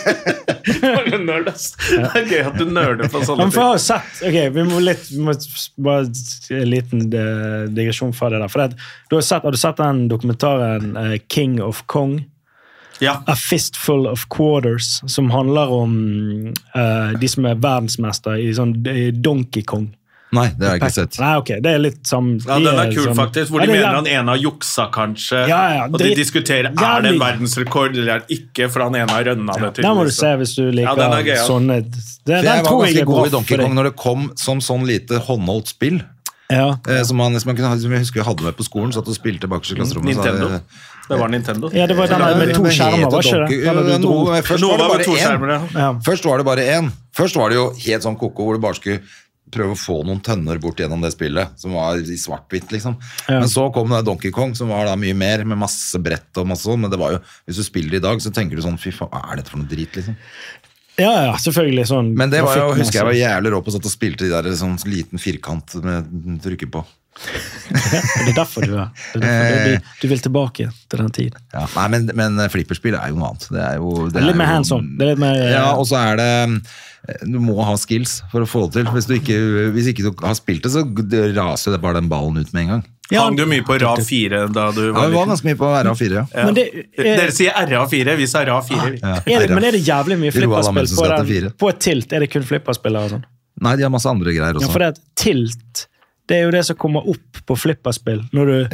Det gøy at du nerder på sånne ting. For jeg har sett, vi må bare en liten digresjon fra det der, for har du sett den dokumentaren King of Kong? Ja. A Fistful of Quarters, som handler om de som verdensmester i sånn Donkey Kong. Nei, det har jeg ikke sett. Nei, ok, det litt som... Ja, den kul faktisk, hvor de mener han ene har juksa kanskje, og de diskuterer, det en verdensrekord eller ikke, for han ene har rønnet det til. Den må du se hvis du liker sånne... Jeg var ganske god i Donkey Kong når det kom som sånn lite håndholdt spill. Som jeg husker jeg hadde med på skolen, satt og spilte bakerst i klasserommet. Nintendo. Det var Nintendo. Ja, det var den med 2 skjermer, var ikke det? Først var det bare 1. Først var det jo helt sånn koko, hvor du bare skulle prøve å få noen tønner bort gjennom det spillet, som var i svart-hvitt, liksom. Men så kom det Donkey Kong, som var da mye mer, med masse brett og masse sånn, men det var jo, hvis du spiller i dag, så tenker du sånn, fy faen, hva dette for noe drit, liksom? Ja, selvfølgelig sånn. Men det var jo, husker jeg var jævlig rå på å spilte de der sånn liten firkant med trykker på. Det derfor du er. Du vil tilbake til den tiden. Ja, nei, men flipperspill jo noe annet. Det er litt mer hands-on. Ja, og så det du må ha skills for å få det til. Hvis ikke du har spilt det, så raser det bare den ballen ut med en gang. Hang du mye på RA4 da du var liten? Ja, var ganske mye på RA4, ja. Dere sier RA4, vi sa RA4. Men det jævlig mye flipperspill på et tilt? Er det kun flipperspill og sånn? Nei, de har masse andre greier også. Ja, for det tilt, det er jo det som kommer opp på flipperspill når du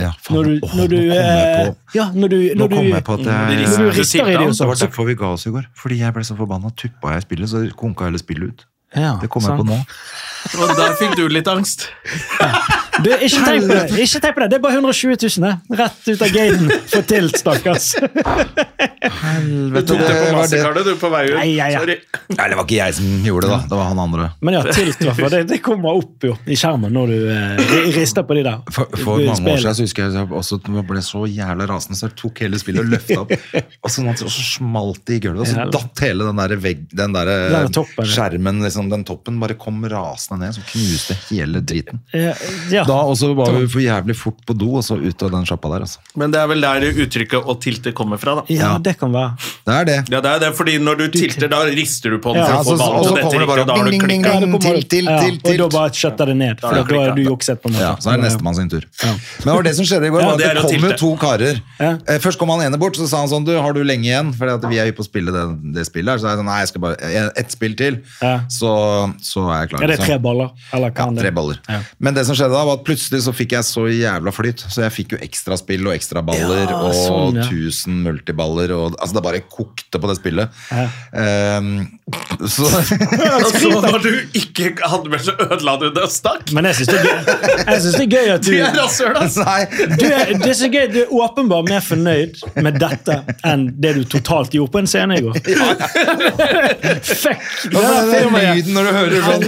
rister i det. Det var derfor vi ga oss i går, fordi jeg ble så forbannet, tuppa jeg spillet, så konka hele spillet ut. Det kommer jeg på nå. Og der fikk du litt angst. Du, ikke tenk på det. Det er bare 120 000, det. Rett ut av gaten. Få til, stakkars. Du tok det på massekartet, du, på vei ut. Sorry. Nei, det var ikke jeg som gjorde det da. Det var han andre. Men ja, tilt, det kommer opp jo i skjermen når du rister på de der. For mange år siden så husker jeg også at jeg ble så jævlig rasende, så jeg tok hele spillet og løftet opp. Og så smalt det i gulvet, og så datt hele den der skjermen, liksom, den toppen bare kom rasende ned, så knuste hele driten. Ja. Da også var vi for jævlig fort på do, og så ut av den sjappa der. Altså. Men det er vel der uttrykket å tilte kommer fra, da. Ja, det kan være. Det er det. Ja, det er det, fordi når du tilter, da rister du på den, og så kommer det bare ding, ding, til. Og da bare skjøtter det ned, for da er du jukset på en måte. Ja, så er det nestemann sin tur. Men det var det som skjedde i går, det kom jo 2 karer. Først kom han ene bort, så sa han sånn, du, har du lenge igjen? For vi er jo på å spille det spillet her, så er jeg sånn, nei, jeg skal bare, ett spill til, så er jeg klar. Er det 3 baller? Eller kan 3 baller. Men det som skjedde da, var at plutselig så fikk jeg så jævla flyt, så jeg fikk jo ekstra spill og ekstra baller, og 1000 multiballer, og altså det bare kokte på det spillet. Så når du ikke hadde mer, så ødela du det og stakk. Men jeg synes det er gøy at du... Du er rasshøl, altså. Det er så gøy, du er åpenbart mer fornøyd med dette enn det du totalt gjorde på en scene i går. Fuck! Det er lyden når du hører sånn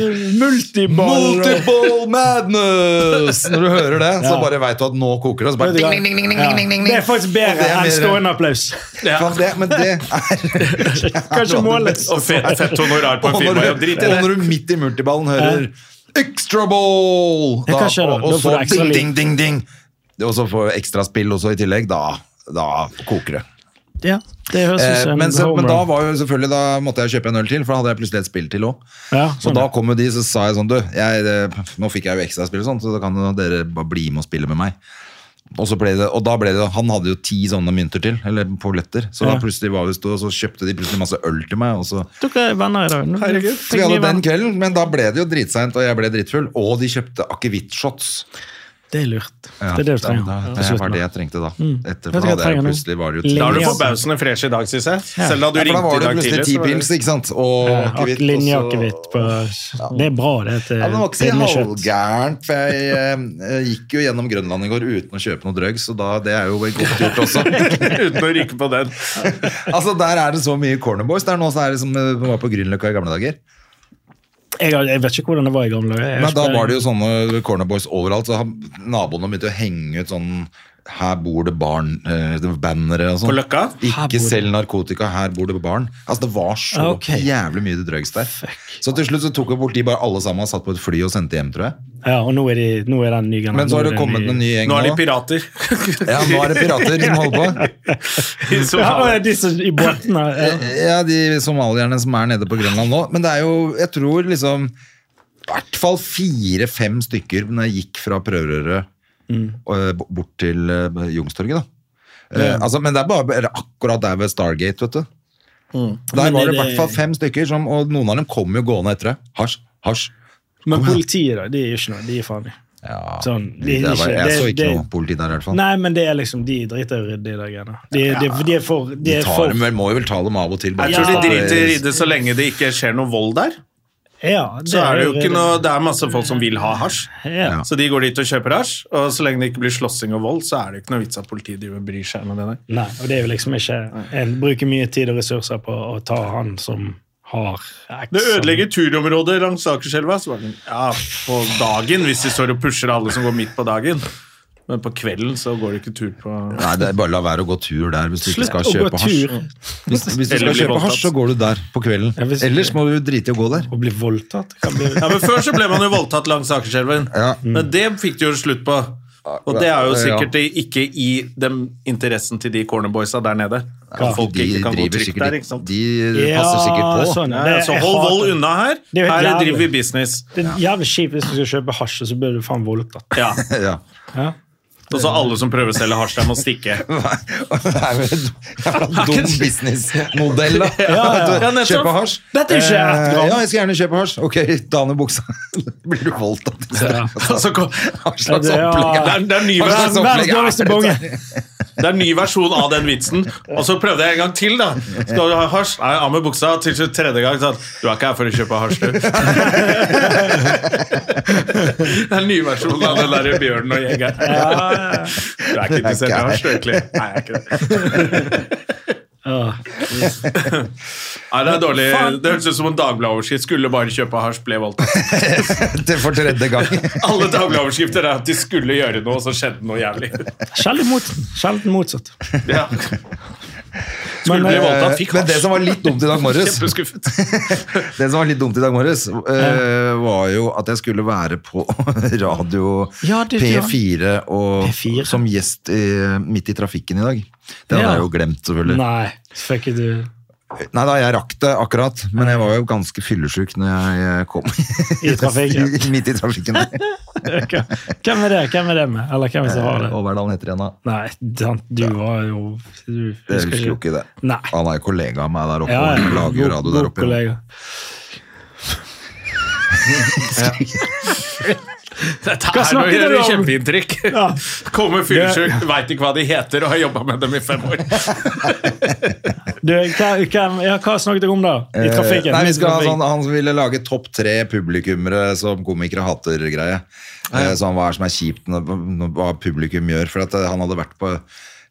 Multiball madness! Når du hører det, så bare vet du at nå koker det, så bare ding, ding, ding, ding, ding, ding. Det er faktisk bedre enn stående applaus. Men det er kanskje målet. Og fett honorar på en film, og drit i det. Og når du midt i multiballen hører Extra ball! Hva skjer da? Og så ding, ding, ding, ding. Og så får ekstra spill også i tillegg, da koker det. Ja, det høres ut som men da var jo selvfølgelig, da måtte jeg kjøpe en øl til, for da hadde jeg plutselig et spill til også. Og da kom jo de, så sa jeg sånn, du, nå fikk jeg jo ekstra spill og sånt, så da kan dere bare bli med og spille med meg. Og da ble det, han hadde jo 10 sånne mynter til, eller polletter, så da plutselig var vi stå, og så kjøpte de plutselig masse øl til meg, og så... Dere er venner i dag. Herregud. Så vi hadde den kvelden, men da ble det jo dritsent, og jeg ble drittfull, og de kjøpte akevitt-shots. Det er lurt. Det er det du trenger. Det var det jeg trengte da. Etterpå hadde jeg plutselig var det jo... Da er du forbausende fresh i dag, synes jeg. Selv da du ringte i dag tidlig. Da var det plutselig 10 pils, ikke sant? Og akevitt. Linjeakevitt. Det er bra, det. Det var ikke så halvgærent, for jeg gikk jo gjennom Grønland i går uten å kjøpe noe drugs, så det er jo godt gjort også. Uten å ryke på den. Altså, der er det så mye Corner Boys. Der nå så er det som var på Grünerløkka i gamle dager. Jeg vet ikke hvordan det var i gamle dager. Men da var det jo sånne Corner Boys overalt, så naboene begynte å henge ut sånn her bor det barn, bannere og sånn. På Løkka? Ikke selv narkotika, her bor det barn. Altså det var så jævlig mye drugs der. Så til slutt så tok jo politiet bare alle sammen og satt på et fly og sendte hjem, tror jeg. Ja, og nå er den nye gangen. Men så har det kommet en ny gjeng nå. Nå er de pirater. Ja, nå er det pirater som holder på. Ja, de som i båtene. Ja, de somalierne som er nede på Grønland nå. Men det er jo, jeg tror liksom, i hvert fall 4-5 stykker når jeg gikk fra prøverøret bort til Youngstorget da. Altså, men det er bare akkurat der ved Stargate, vet du. Der var det i hvert fall 5 stykker som, og noen av dem kom jo gående etter det. Hasj. Men politiet da, de er jo ikke noe, de er farlige. Ja, sånn, jeg så ikke noe politi der i hvert fall. Nei, men det er liksom, de driter i det der greiene. De må jo vel ta dem av og til. Jeg tror de driter i det så lenge det ikke skjer noe vold der. Ja, så er det jo ikke noe, det er masse folk som vil ha hasj, så de går dit og kjøper hasj, og så lenge det ikke blir slåssing og vold, så er det ikke noe vits at politiet bryr seg med det der. Nei, og det er jo liksom ikke, en bruker mye tid og ressurser på å ta han som har det ødelegger turområdet langs Akerselva, ja, på dagen, hvis de står og pusher alle som går midt på dagen. Men på kvelden så går det ikke tur på... Nei, det er bare la være å gå tur der hvis du ikke skal kjøpe hasj. Hvis du skal kjøpe hasj, så går du der på kvelden. Ellers må du drite i å gå der. Og bli voldtatt. Ja, men før så ble man jo voldtatt langs Akerselven. Men det fikk du jo slutt på. Og det er jo sikkert ikke i den interessen til de Corner Boysa der nede. Folk ikke kan gå trygt der, ikke sant? De passer sikkert på. Så hold vold unna her. Her driver vi business. Det er jævlig kjipt hvis du skal kjøpe hasj, så blir du faen voldtatt. Ja. Og så alle som prøver å selge hasj, der må stikke. Det er jo en dum businessmodell, da. Kjøpe hasj. Dette ikke 1 gram. Ja, jeg skal gjerne kjøpe hasj. Ok, ta ned buksa. Blir du voldtatt? Slags opplegg. Det er ny verdens dårligste bonge. Det er en ny versjon av den vitsen. Og så prøvde jeg en gang til, da. Skal du ha hasj? Nei, av med buksa. Til 3. gang sånn, du er ikke her for å kjøpe hasj, du. Det er en ny versjon av den der bjørnen og jegeren. Du er ikke interessert i hasj, egentlig. Nei, jeg er ikke det. Nei, det er dårlig. Det høres ut som en Dagbladet-overskrift. Skulle bare kjøpe hasj, ble voldtatt. Det for 3. gang. Alle Dagbladet-overskrifter er at de skulle gjøre noe, og så skjedde noe jævlig. Sjelden motsatt. Ja. Men det som var litt dumt i dag morges Det som var litt dumt i dag morges var jo at jeg skulle være på radio P4 og P4. Som gjest midt i trafikken i dag. Det hadde jeg jo glemt, selvfølgelig. Nei, fikk du... Nei da, jeg rakk det akkurat, men jeg var jo ganske fyllesyk når jeg kom I trafikken. Midt i trafikken. Hvem er det med? Eller hvem som har det? Overdalen heter igjen da. Nei, du var jo... Jeg husker jo ikke det. Nei. Han er jo kollega av meg der oppe, og lager jo radio der oppe. God kollega. Dette er jo kjempeinntrykk. Kommer fyllesyk, vet ikke hva de heter og har jobbet med dem i 5 år. Hva snakket du om da? I trafikken? Nei, han ville lage topp 3 publikummere som komikere hater greie. Så hva som er kjipt hva publikum gjør, for at han hadde vært på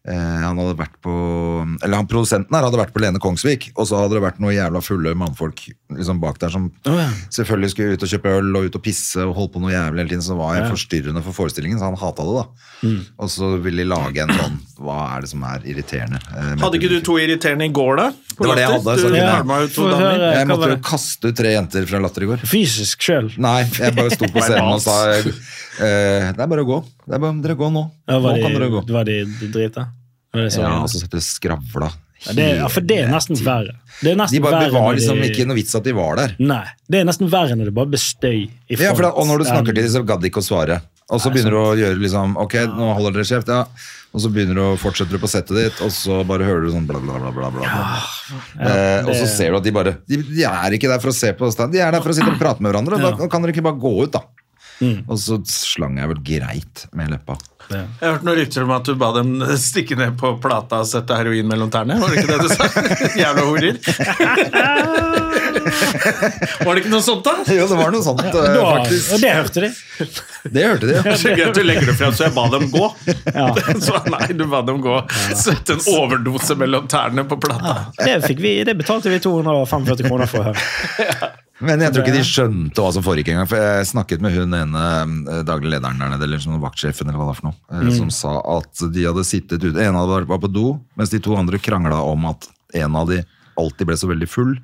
produsenten her hadde vært på Lene Kongsvik, og så hadde det vært noen jævla fulle mannfolk liksom bak der som selvfølgelig skulle ut og kjøpe øl og ut og pisse og holde på noe jævlig hele tiden, så var jeg forstyrrende for forestillingen, så han hatet det da. Og så ville de lage en sånn, hva er det som er irriterende? Hadde ikke du 2 irriterende i går da? Det var det jeg hadde. Jeg måtte jo kaste ut 3 jenter fra Latter i går. Fysisk selv? Nei, jeg bare sto på scenen og sa det er bare å gå. Dere gå nå. Nå kan dere gå. Var de drita? Ja, og så setter det skravla. For det er nesten verre. Det var liksom ikke noe vits at de var der. Nei, det er nesten verre når det bare bestøy i front. Ja, og når du snakker til dem, så gadd de ikke å svare. Og så begynner du å gjøre liksom, ok, nå holder dere kjeft, ja. Og så begynner du å fortsette på settet ditt, og så bare hører du sånn bla bla bla bla bla. Og så ser du at de er ikke der for å se på stand, de er der for å sitte og prate med hverandre, og da kan dere ikke bare gå ut da. Og så slang jeg vel greit med leppa. Jeg har hørt noen rykter om at du ba dem stikke ned på plata og sette heroin mellom tærne. Var det ikke det du sa? Jævla horer. Var det ikke noe sånt da? Jo, det var noe sånt faktisk. Og det hørte de. Det hørte de, ja. Det er så gøy at du legger det frem, så jeg ba dem gå. Så nei, du ba dem gå. Sette en overdose mellom tærne på plata. Det betalte vi 245 kroner for her. Men jeg tror ikke de skjønte hva som foregikk en gang, for jeg snakket med hun ene daglig lederen der nede, eller som vaktsjefen eller hva det er for noe, som sa at de hadde sittet ute, en av dem var på do, mens de 2 andre kranglet om at en av de alltid ble så veldig full,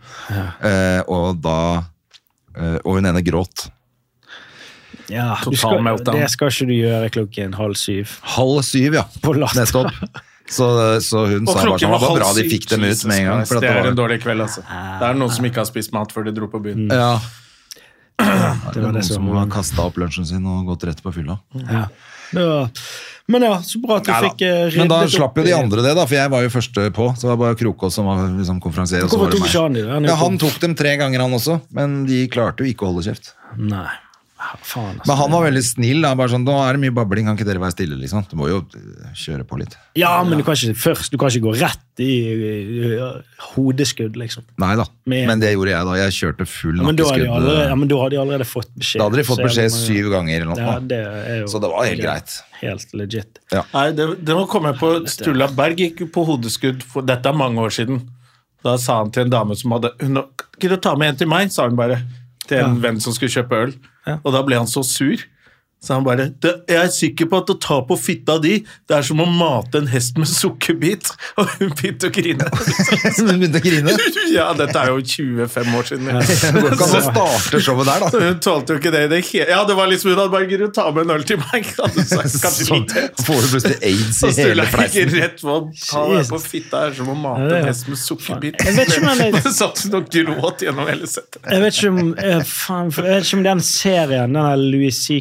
og hun ene gråt. Ja, det skal ikke du gjøre 6:30. 6:30, ja. På last. Nettopp. Så hun sa bare sånn, det var bra de fikk dem ut med en gang. Det er en dårlig kveld, altså. Det er noen som ikke har spist mat før de dro på byen. Ja. Det var noen som har kastet opp lunsjen sin og gått rett på fylla. Ja. Men ja, så bra at du fikk reddet. Men da slapp jo de andre det da, for jeg var jo første på, så det var bare Krokås som var liksom konferansier. Hvorfor tok ikke han det? Han tok dem 3 ganger han også, men de klarte jo ikke å holde kjeft. Nei. Faen, altså. Men han var veldig snill da, bare sånn, nå er det mye babling, kan ikke dere være stille liksom? Du må jo kjøre på litt. Ja, men du kan ikke gå rett i hodeskudd liksom. Neida, men det gjorde jeg da, jeg kjørte full nakkeskudd. Men da hadde de allerede fått beskjed. Da hadde de fått beskjed 7 ganger eller noe. Ja, så det var helt greit. Helt legit. Ja. Nei, det må komme på Sturla Berg gikk på hodeskudd, dette er mange år siden. Da sa han til en dame som hadde, kan du ta med en til meg, sa hun bare, til en venn som skulle kjøpe øl. Og da ble han så sur. Så han bare, jeg er sikker på at å ta på fitta di, det er som å mate en hest med sukkerbit. Og hun begynte å grine. Hun begynte å grine? Ja, dette er jo 25 år siden. Hvordan kan du starte showet der da? Hun tålte jo ikke det. Ja, det var liksom, hun hadde bare giddet å ta med en øl til meg. Så får du plutselig AIDS i hele fleisen. Ikke rett for å ta det på fitta, er som å mate en hest med sukkerbit. Jeg vet ikke om jeg satt nok gråt gjennom hele settet. Jeg vet ikke om den serien, den her Louis C.K.-serien,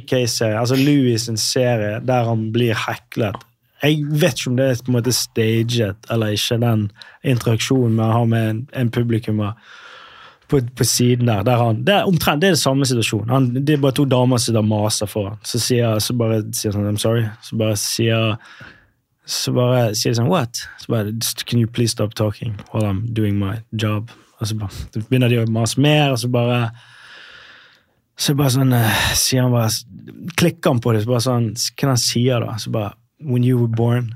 serie, altså Louis sin serie, der han blir heklet. Jeg vet ikke om det på en måte staged, eller ikke den interaksjonen med å ha med en publikummer på siden der det er omtrent, det samme situasjon. Det bare 2 damer som sitter og maser for han. Så bare sier sånn, I'm sorry. Så bare sier sånn, what? Så bare, can you please stop talking while I'm doing my job? Og så bare, begynner de å mase mer, og så bare sånn, sier han bare, klikker han på det, så bare sånn, hva han sier da? Så bare, when you were born,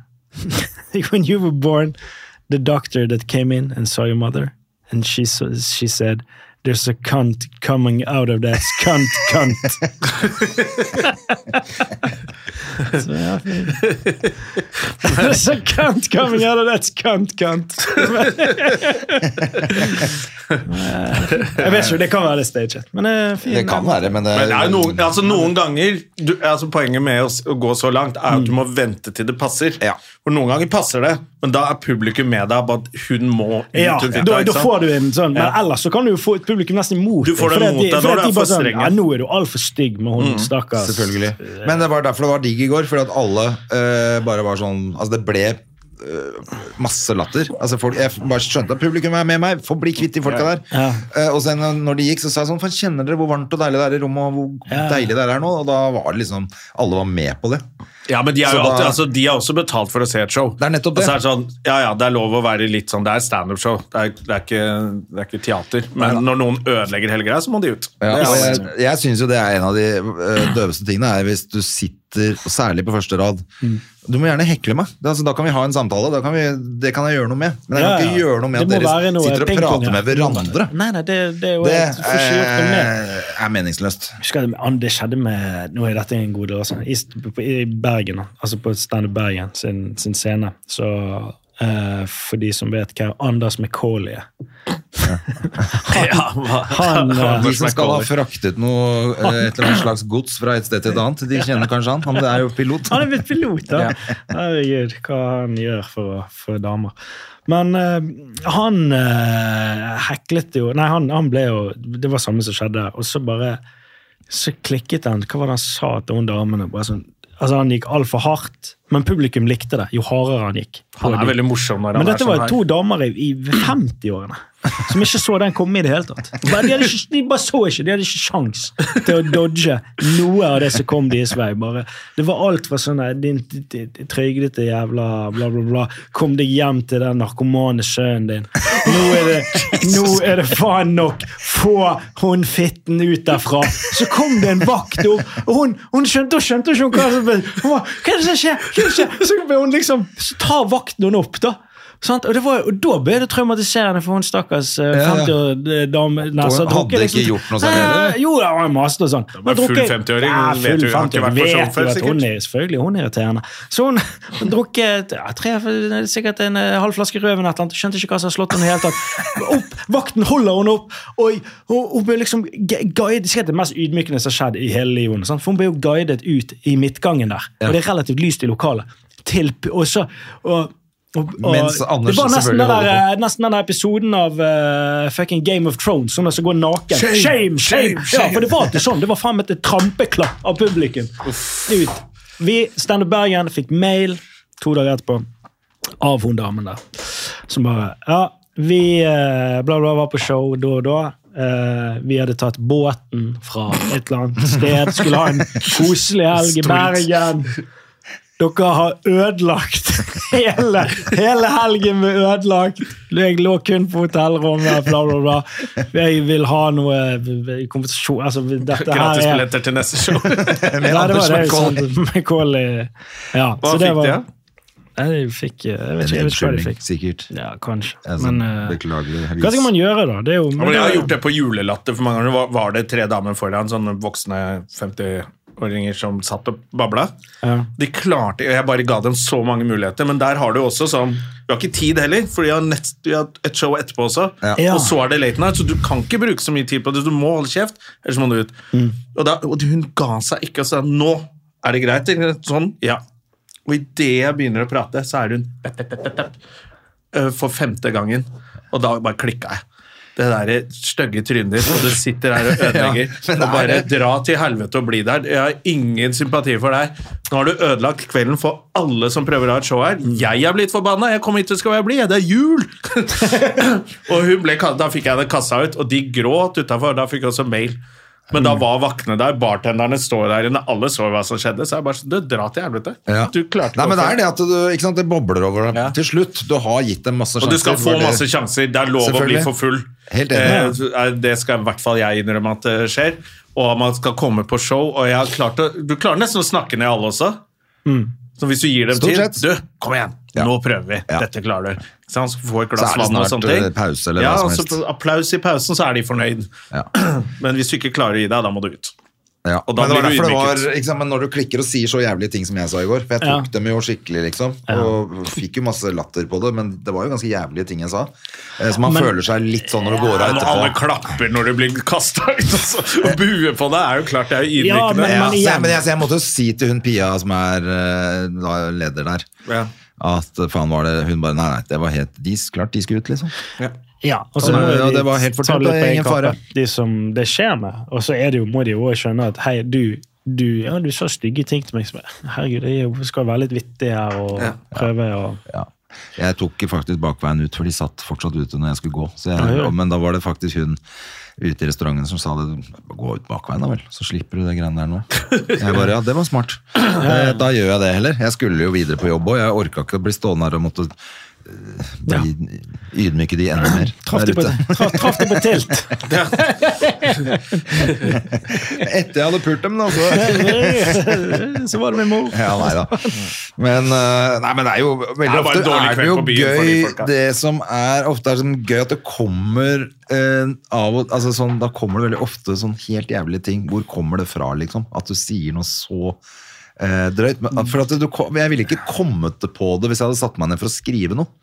the doctor that came in and saw your mother, and she said, there's a cunt coming out of that cunt. Så ja, there's a cunt coming out of that cunt. Jeg vet ikke, det kan være det staged, men det kan være, men det er noen ganger, poenget med å gå så langt er at du må vente til det passer. For noen ganger passer det, men da er publikum med deg, bare at hun må da får du en sånn, men ellers så kan du jo få et publikum nesten imot. Du får det mot deg når du er for strenge. Nå er du alt for stygg med hun, stakkars. Selvfølgelig. Men det var derfor det var digg i går, fordi at alle bare var sånn, altså det ble masse latter. Altså jeg bare skjønte at publikum er med meg, får bli kvitt de folka der. Og så når de gikk, så sa jeg sånn, kjenner dere hvor varmt og deilig det er i rommet, og hvor deilig det er her nå? Og da var det liksom, alle var med på det. Ja, men de har også betalt for å se et show. Det er nettopp det. Og så er det sånn, det er lov å være litt sånn, det er stand-up show, det er ikke teater, men når noen ødelegger hele greia, så må de ut. Jeg synes jo det er en av de døveste tingene, er hvis du sitter, særlig på første rad, du må gjerne hekle meg, da kan vi ha en samtale, det kan jeg gjøre noe med, men jeg kan ikke gjøre noe med at dere sitter og prater med hverandre. Nei, det er jo det meningsløst. Det skjedde med, nå er dette en god del også, i Bergen, altså på Stand-up Bergen sin scene, så for de som vet hva Anders McCauley er. De som skal ha fraktet noe, et eller annet slags gods fra et sted til et annet, de kjenner kanskje han er jo pilot. Han er blitt pilot, da. Herregud, hva han gjør for damer. Men han heklet jo, nei, han ble jo, det var samme som skjedde, og så klikket han, hva var det han sa til hun damene, bare sånn, altså han gikk alt for hardt, men publikum likte det, jo hardere han gikk. Han er veldig morsom når han men dette var 2 damer i 50-årene, som ikke så den komme i det hele tatt. De bare så ikke, de hadde ikke sjans til å dodge noe av det som kom deres vei. Bare. Det var alt fra sånn, din trøygete jævla bla bla bla, kom deg hjem til den narkomane sønnen din. Nå er det faen nok, få hun fitten ut derfra. Så kom det en vakt opp, og hun skjønte ikke hva er det som skjer? Så hun liksom, så tar vakten hun opp da. Og da ble det traumatiserende for hun stakkars 50-år dame. Hadde ikke gjort noe sånn? Jo, det var masse og sånn. Det var full 50-åring, vet jo ikke vært for show før, sikkert. Selvfølgelig, hun er irriterende. Så hun drukket sikkert en halv flaske røven et eller annet, skjønte ikke hva som har slått henne helt tatt. Vakten holder hun opp, og hun ble liksom guidet, sikkert det mest ydmykende som har skjedd i hele livet, for hun ble jo guidet ut i midtgangen der, og det er relativt lyst i lokalet. Mens Anders det var nesten den episoden av fucking Game of Thrones som går naken. Shame! Ja, for det var ikke sånn, det var faen et trampeklapp av publikum. Vi Stand-up Bergen fikk mail 2 dager etterpå av hun damen der som bare, vi bla bla var på show da vi hadde tatt båten fra et eller annet sted, skulle ha en koselig helg i Bergen. Dere har ødelagt hele helgen med ødelagt. Jeg lå kun på hotellrommet, bla bla bla. Jeg vil ha noe kompensasjon. Altså, gratis billetter til neste show. Det var det McCauley. Ja, hva fikk de? Jeg vet ikke hva de fikk. Sikkert. Ja, kanskje. Men hva skal man gjøre da? Det er jo, jeg har gjort det på julelatter for mange ganger. Var det 3 damer foran, sånne voksne 50-åringer som satt og bablet. De klarte, jeg bare ga dem så mange muligheter, men der har du også sånn, vi har ikke tid heller, for vi har et show etterpå også, og så er det late night, så du kan ikke bruke så mye tid på det, du må holde kjeft, ellers må du ut. Og hun ga seg ikke og sa, nå er det greit, sånn, ja. Og i det jeg begynner å prate, så er hun for 5. gangen, og da bare klikket jeg. det der stygge trynet ditt, og du sitter her og ødelegger, og bare dra til helvete og bli der. Jeg har ingen sympati for deg. Nå har du ødelagt kvelden for alle som prøver å ha et show her. Jeg er blitt forbannet, jeg kommer hit til skal jeg bli, det er jul! Og da fikk jeg det kassa ut, og de gråt utenfor, da fikk jeg også mail. Men da var vaktene der, bartenderne står der inne, alle så hva som skjedde, så jeg bare, du dra til helvete. Ja. Du klarte Nei, men det det at du, ikke sant, det bobler over til slutt. Du har gitt dem masse sjanser. Og du skal få masse sjanser, det lov å bli for full. Helt enig. Det skal i hvert fall jeg innrømme at det skjer. Og man skal komme på show, og du klarer nesten å snakke ned alle også. Så hvis du gir dem tid, kom igjen, nå prøver vi, dette klarer du. Så får et glass vann og sånne ting. Pause, eller hva som helst. Så applaus i pausen, så de fornøyd. Men hvis du ikke klarer å gi deg, da må du ut. Ja. Og da men det var derfor det var, liksom, men når du klikker og sier så jævlige ting som jeg sa i går, for jeg tok dem jo skikkelig liksom, og fikk jo masse latter på det, men det var jo ganske jævlige ting jeg sa, så man føler seg litt sånn når du går av etterpå. Når alle klapper når du blir kastet ut og buer på deg, jo klart det jo ydmykende. Men jeg måtte jo si til hun Pia som leder der, at faen var det, hun bare, nei, det var helt, klart de skulle ut liksom. Ja, og så det var helt fortalt, det ingen fare. De som det skjer med, og så det jo, må de jo også skjønne at hei, du sa stygge ting til meg, så herregud, jeg skal være litt vittig her og prøve å... Jeg tok faktisk bakveien ut, for de satt fortsatt ute når jeg skulle gå, så men da var det faktisk hun ute i restauranten som sa det, gå ut bakveien da vel, så slipper du det greiene der nå. Jeg bare, det var smart. Da gjør jeg det heller. Jeg skulle jo videre på jobb, og jeg orket ikke å bli stående her og måtte ydmyke de enda mer. Traff de på tilt. Etter jeg hadde pult dem da, så var det min mor. Ja, nei da. Men det er jo veldig ofte det jo gøy, det som ofte sånn gøy at det kommer altså sånn, da kommer det veldig ofte sånn helt jævlige ting. Hvor kommer det fra liksom? At du sier noe så drøyt, for at jeg ville ikke kommet på det hvis jeg hadde satt meg ned for å skrive noe.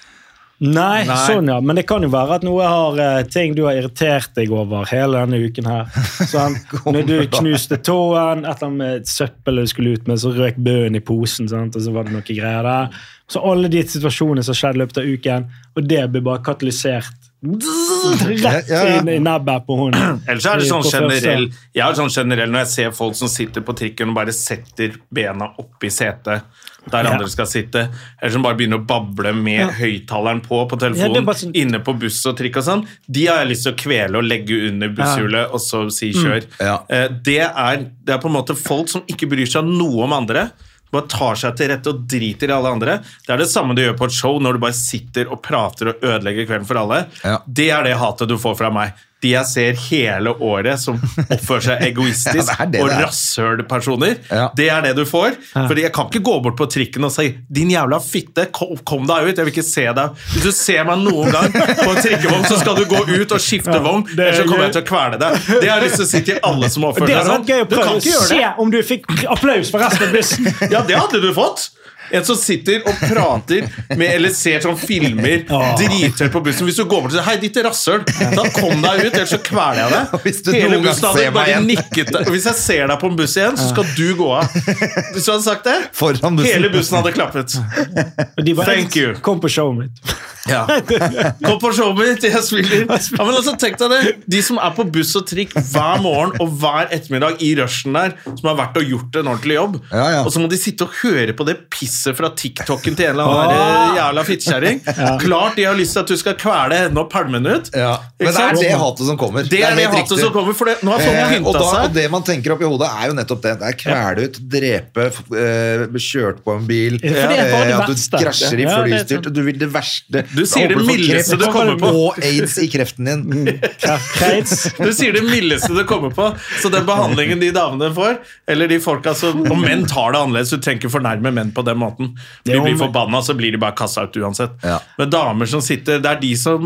Nei, sånn ja, men det kan jo være at noe har ting du har irritert deg over hele denne uken her. Sånn, når du knuste tåen, et eller annet med søppel du skulle ut med, så røk bøen i posen, sant? Og så var det noe greier der. Så alle de situasjonene som skjedde i løpet av uken, og det blir bare katalysert rett inn i nebbet på hunden. Ellers det sånn generell, jeg har sånn generell når jeg ser folk som sitter på trikken og bare setter bena opp i setet der andre skal sitte, eller som bare begynner å bable med høyttaleren på telefonen, sånn, inne på buss og trikk og sånn, de har jeg lyst til å kvele og legge under busshjulet og så si kjør. Det er på en måte folk som ikke bryr seg noe om andre, bare tar seg til rette og driter i alle andre. Det det samme du gjør på et show når du bare sitter og prater og ødelegger kvelden for alle. Det det hatet du får fra meg. De jeg ser hele året som oppfører seg egoistisk og rasshølpersoner, det det du får. Fordi jeg kan ikke gå bort på trikken og si din jævla fitte, kom deg ut, jeg vil ikke se deg. Hvis du ser meg noen gang på en trikkevogn, så skal du gå ut og skifte vogn, ellers så kommer jeg til å kvele deg. Det har jeg lyst til å si til alle som oppfører seg sånn. Du kan ikke gjøre det. Se om du fikk applaus for resten av bussen. Ja, det hadde du fått. En som sitter og prater med, eller ser sånn filmer, driter på bussen. Hvis du går bort og sier, hei, ditt rassøl, da kom deg ut, ellers så kveler jeg deg. Hele bussen hadde bare nikket deg. Hvis jeg ser deg på en buss igjen, så skal du gå av. Hvis du hadde sagt det, hele bussen hadde klappet. Thank you. Kom på showet mitt. Ja. Kom på showet mitt, jeg spiller. Ja, men altså, tenk deg det. De som på buss og trikk hver morgen og hver ettermiddag i rushen der, som har vært og gjort en ordentlig jobb, og så må de sitte og høre på det pisset fra TikToken til en eller annen jævla fittkjæring. Klart de har lyst til at du skal kvele henne og palme henne ut. Men det det hatet som kommer. Det det hatet som kommer, for nå har folk pyntet seg. Og det man tenker opp i hodet jo nettopp det. Det kvele ut, drepe, kjørt på en bil, at du krasjer i flystyrt, du vil det verste. Du sier det mildeste du kommer på. Og AIDS i kreften din. Du sier det mildeste du kommer på. Så den behandlingen de damene får, eller de folka som, og menn tar det annerledes, du trenger ikke fornærme menn på den måten. De blir forbannet, så blir de bare kastet ut uansett. Men damer som sitter, det de som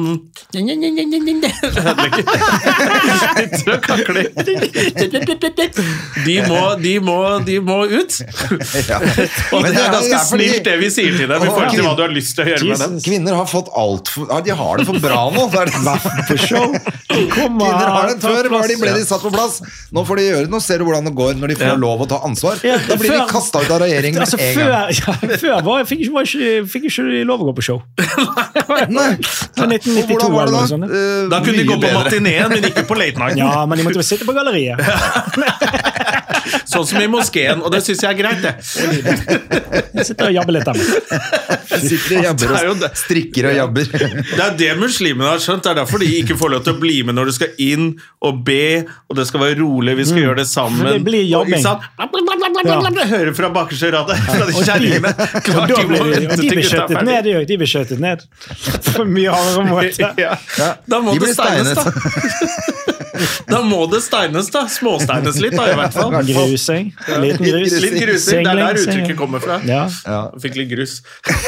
de må ut. Og det ganske snilt det vi sier til dem i forhold til hva du har lyst til å gjøre med dem. Kvinner har fått alt for, de har det for bra nå. Det på show. Kvinner har det før, ble de satt på plass. Nå får de gjøre det, nå ser du hvordan det går når de får lov å ta ansvar. Da blir de kastet ut av regjeringen med en gang. Før fikk ikke de lov å gå på show. Nei. 1992 var det sånn. Da kunne de gå på matineen, men ikke på late night. Ja, men de måtte jo sitte på galleriet. Sånn som i moskeen, og det synes jeg greit, det. Jeg sitter og jabber litt der. Sitter og jabber og strikker og jabber. Det det muslimene har skjønt, det derfor de ikke får lov til å bli med når du skal inn og be, og det skal være rolig, vi skal gjøre det sammen. For det blir jabbing. Jeg hører fra bakerste radet, fra de kjærligene. De blir skjøttet ned, de blir skjøttet ned. For mye hardere måte. Da må det steines da. Da må det steines da, småsteines litt da i hvert fall. Grusing, liten grus. Litt grusing, det der uttrykket kommer fra. Ja. Fikk litt grus.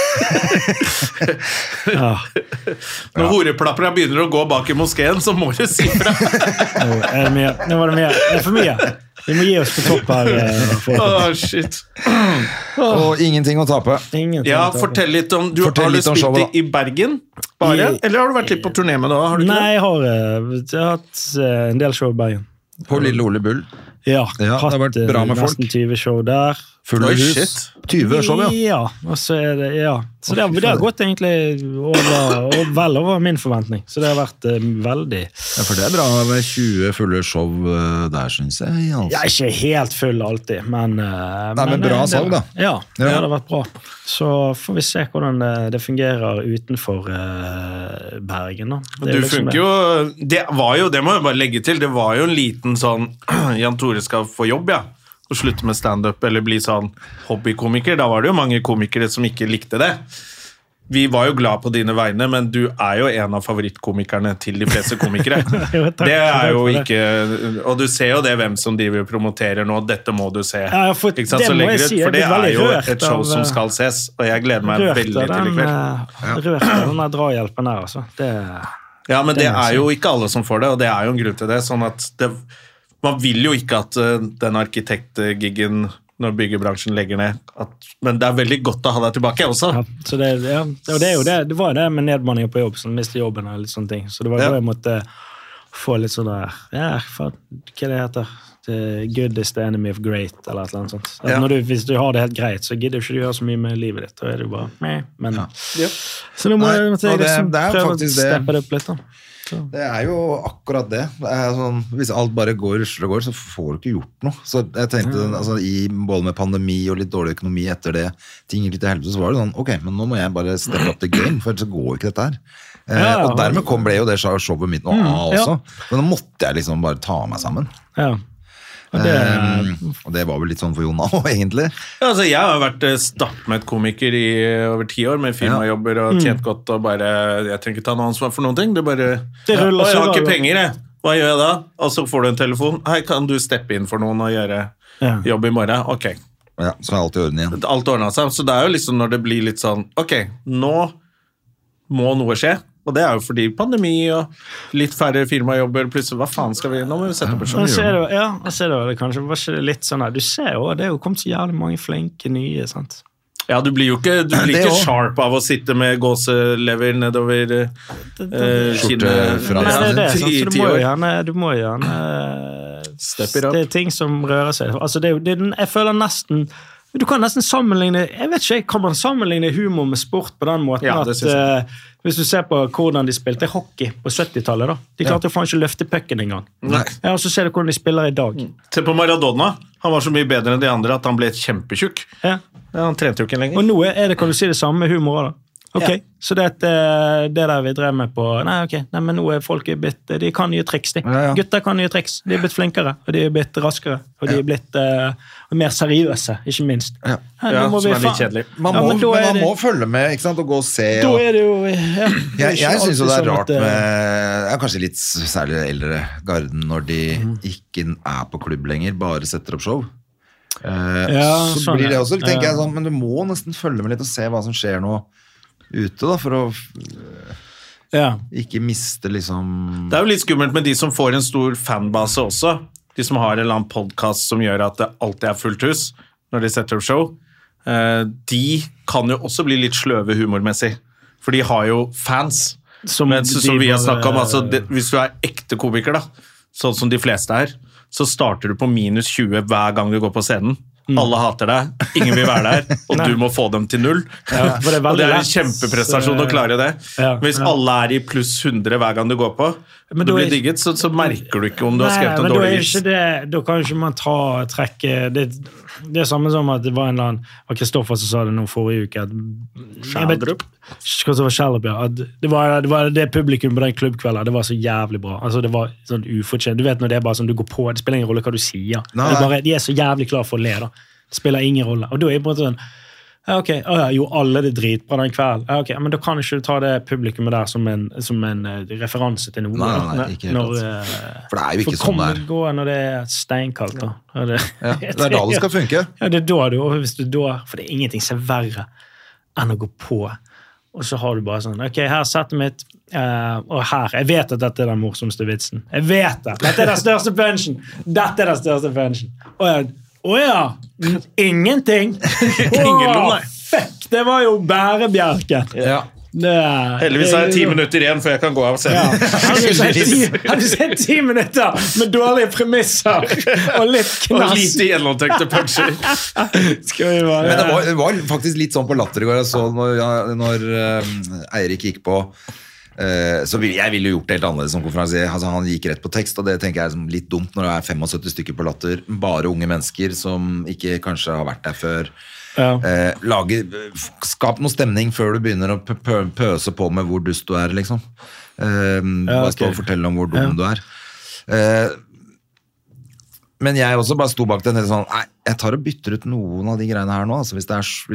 Når horeplappere begynner å gå bak i moskeen, så må du si fra. Nå var det mye. Det for mye. Vi må gi oss på topp her. Shit. Og ingenting å tape. Ja, fortell litt om, har du spilt i Bergen bare? Eller har du vært litt på turné med det? Nei, jeg har hatt en del show i Bergen. På Lille Ole Bull? Ja, det har vært bra med folk. Nesten 20 show der. Fulle hus. 20 show, ja. Ja, og så det, Så det har gått egentlig vel over min forventning. Så det har vært veldig... Ja, for det bra med 20 fulle show der, synes jeg. Altså. Jeg er ikke helt full alltid, men... men bra salg, da. Ja, det har vært bra. Så får vi se hvordan det fungerer utenfor Bergen, da. Du funker jo... Det må jeg bare legge til, det var jo en liten sånn... Jan Tore skal få jobb, ja. Og slutte med stand-up eller bli sånn hobbykomiker. Da var det jo mange komikere som ikke likte det. Vi var jo glad på dine vegne, men du er jo en av favorittkomikerne til de fleste komikere. Det er jo ikke... Og du ser jo det hvem som driver og promoterer nå. Dette må du se. Ja, for det må jeg si. For det er jo et show som skal ses, og jeg gleder meg veldig til i kveld. Rørt av den drahjelpen der, altså. Ja, men det er jo ikke alle som får det, og det er jo en grunn til det. Sånn at man vil jo ikke at den arkitektgiggen når byggebransjen legger ned, men det er veldig godt å ha deg tilbake også. Ja, så det var det med nedmanninger på jobb, som mistet jobben og litt sånne ting. Så det var da jeg måtte få litt sånn der, hva det heter? The good is the enemy of great, eller et eller annet sånt. Altså, hvis du har det helt greit, så gidder du ikke gjøre så mye med livet ditt, da er det bare, men... Så nå må jeg prøve å steppe det opp litt da. Det er jo akkurat det. Det er sånn, hvis alt bare går, så får du ikke gjort noe. Så jeg tenkte, både med pandemi og litt dårlig økonomi etter det, ting gikk litt til helvete, så var det sånn, ok, men nå må jeg bare steppe opp the game, for ellers så går ikke dette her. Og dermed ble jo det showet mitt nå også. Men nå måtte jeg liksom bare ta meg sammen. Ja. Og det var vel litt sånn for Jon også, egentlig. Ja, altså, jeg har vært stappmett-komiker i over 10 år med firmajobber og tjent godt, og bare, jeg trenger ikke ta noe ansvar for noen ting, det bare, jeg har ikke penger, hva gjør jeg da? Og så får du en telefon, hei, kan du steppe inn for noen og gjøre jobb i morgen? Ok. Ja, så er alt i orden igjen. Alt ordnet seg, så det er jo liksom når det blir litt sånn, ok, nå må noe skje, og det er jo fordi pandemi og litt færre firmajobber, plutselig, hva faen skal vi, nå må vi sette på sånn. Jeg ser det kanskje, var ikke litt sånn her, du ser jo, det er jo kommet så jævlig mange flinke nye, sant? Ja, du blir ikke sharp av å sitte med gåselever nedover kinnet fra du må jo gjerne det er ting som rører seg, altså jeg føler nesten du kan nesten sammenligne, jeg vet ikke, kan man sammenligne humor med sport på den måten at hvis du ser på hvordan de spilte hockey på 70-tallet da, de klarte jo faen ikke løfte pucken en gang. Og så ser du hvordan de spiller i dag. Se på Maradona, han var så mye bedre enn de andre at han ble kjempetjukk. Han trente jo ikke lenger. Og nå er det, kan du si det samme med humor da. Ok, så det der vi drev med på nei, men nå er folk blitt de kan nye triks, de. Gutter kan nye triks, de er blitt flinkere og de er blitt raskere og de er blitt mer seriøse, ikke minst som er litt kjedelig man må følge med, ikke sant, og gå og se da er det jo jeg synes jo det er rart med kanskje litt særlig eldre garden når de ikke er på klubb lenger, bare setter opp show så blir det også, tenker jeg sånn, men du må nesten følge med litt og se hva som skjer nå ute da, for å ikke miste liksom det er jo litt skummelt med de som får en stor fanbase også, de som har en eller annen podcast som gjør at det alltid er fullt hus når de setter opp show de kan jo også bli litt sløve humormessig For de har jo fans, som vi har snakket om, altså, hvis du ekte komiker da, sånn som de fleste så starter du på minus 20 hver gang du går på scenen. Alle hater deg, ingen vil være der, og du må få dem til 0. Ja, og det en kjempeprestasjon å klare det. Hvis alle i pluss 100 hver gang du går på, og du blir digget, så merker du ikke om du har skrevet en dårlig vits. Da kan ikke man trekke... Det samme som at det var en eller annen, og Kristoffer som sa det nå forrige uke, det var det publikum på den klubbkvelden, det var så jævlig bra, altså det var sånn ufortjent, du vet når det bare sånn, du går på, det spiller ingen rolle hva du sier, de så jævlig klar for å le da, det spiller ingen rolle, og da jeg på en måte sånn, ok, jo alle det dritbra den kvelden, ok, men da kan ikke du ta det publikummet der som en referanse til noe. Nei, ikke helt. For det jo ikke sånn der. Gå når det steinkaldt da. Det da det skal funke. Ja, det da du, og hvis du da, for det ingenting som verre enn å gå på, og så har du bare sånn, ok, her settet mitt, og her, jeg vet at dette den morsomste vitsen. Jeg vet det. Dette den største punchen. Åja, ingenting. Fuck, det var jo bærebjerken. Ja. Heldigvis det 10 minutter igjen før jeg kan gå av scenen. Har du sett 10 minutter med dårlige premisser og litt knass? Og lite gjennomtenkte puncher. Men det var faktisk litt sånn på Latter i går, jeg så når Eirik gikk på, så jeg ville jo gjort det helt annerledes som konferansier. Altså, han gikk rett på tekst, og det tenker jeg er litt dumt når det 75 stykker på Latter, bare unge mennesker som ikke kanskje har vært der før. Skap noe stemning før du begynner å pøse på med hvor dust du liksom. Bare stå og fortelle om hvor dum du men jeg også bare sto bak den sånn, nei, jeg tar og bytter ut noen av de greiene her nå, altså hvis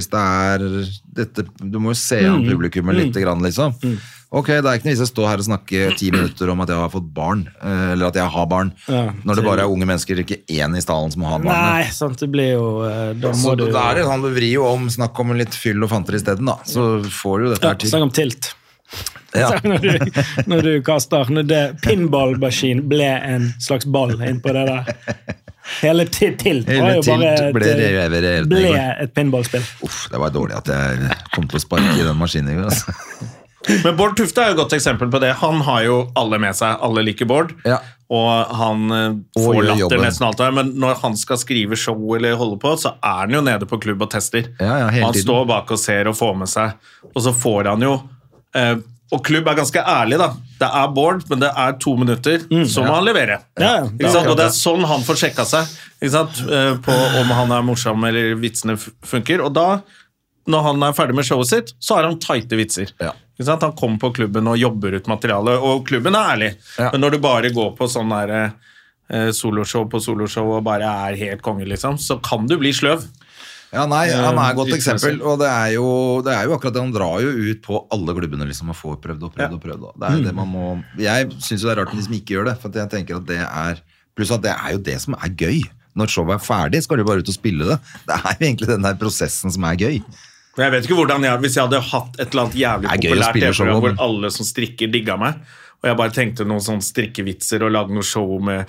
det dette, du må jo se an publikummet litt grann liksom. Ok, det ikke noe hvis jeg står her og snakker 10 minutter om at jeg har fått barn, eller at jeg har barn, når det bare unge mennesker, ikke en i stallen som har barn. Nei, sant, det blir jo... Så da det sånn, du vrir jo om, snakk om litt fyll og fanter i stedet da, så får du jo dette her til. Snakk om tilt. Ja. når du kaster, når det pinballmaskin ble en slags ball inn på det der. Hele tilt var jo bare ble et pinballspill. Det var dårlig at jeg kom til å sparke i den maskinen. Altså. Men Bård Tufte jo et godt eksempel på det. Han har jo alle med seg, alle liker Bård. Ja. Og han får latter nesten alt der, men når han skal skrive show eller holde på, så han jo nede på klubb og tester. Han står bak og ser og får med seg, og så får han jo og klubb ganske ærlig da. Det Bård, men det 2 minutter, så må han levere. Og det sånn han får sjekka seg, ikke sant? På om han morsom eller vitsene funker. Og da, når han ferdig med showet sitt, så har han tighte vitser. Ikke sant? Han kommer på klubben og jobber ut materiale, og klubben ærlig. Men når du bare går på sånn der soloshow på soloshow og bare helt konge, liksom, så kan du bli sløv. Ja, nei, han et godt eksempel, og det jo akkurat det, han drar jo ut på alle klubbene liksom, og får prøvd. Det det man må, jeg synes jo det rart at de som ikke gjør det, for jeg tenker at det pluss at det jo det som gøy. Når showet ferdig, skal du bare ut og spille det. Det jo egentlig den der prosessen som gøy. Jeg vet ikke hvordan hvis jeg hadde hatt et eller annet jævlig populært program hvor alle som strikker digget meg, og jeg bare tenkte noen sånne strikkevitser og lagde noe show med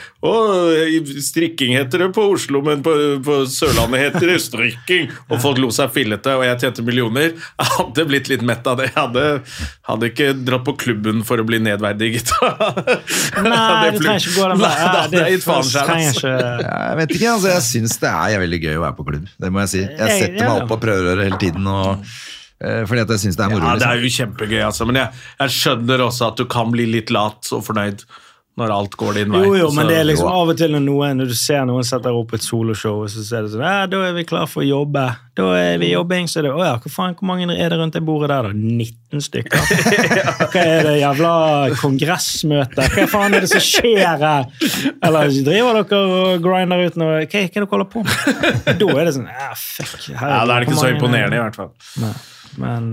strikking heter det på Oslo, men på Sørlandet heter det strikking, og folk lo seg fillete, og jeg tjente millioner. Jeg hadde blitt litt mett av det. Jeg hadde ikke dratt på klubben for å bli nedverdiget. Nei, det trenger ikke gå den veien. Det et faen selv. Jeg vet ikke, altså, jeg synes det veldig gøy å være på klubb. Det må jeg si. Jeg setter meg opp og prøver hele tiden, fordi at jeg synes det moro. Ja, det jo kjempegøy, altså. Men jeg skjønner også at du kan bli litt lat og fornøyd når alt går din vei. Jo, men det liksom av og til når du ser noen setter opp et soloshow, og så ser det sånn, da vi klar for å jobbe. Da vi jobbing, så det, hvor mange det rundt det bordet der da? 19 stykker. Hva det jævla kongressmøte? Hva faen det som skjer her? Eller driver dere og grinder ut noe? Hva dere holder på med? Da det sånn, fuck. Ja, det ikke så imponerende i hvert fall. Nei. Men,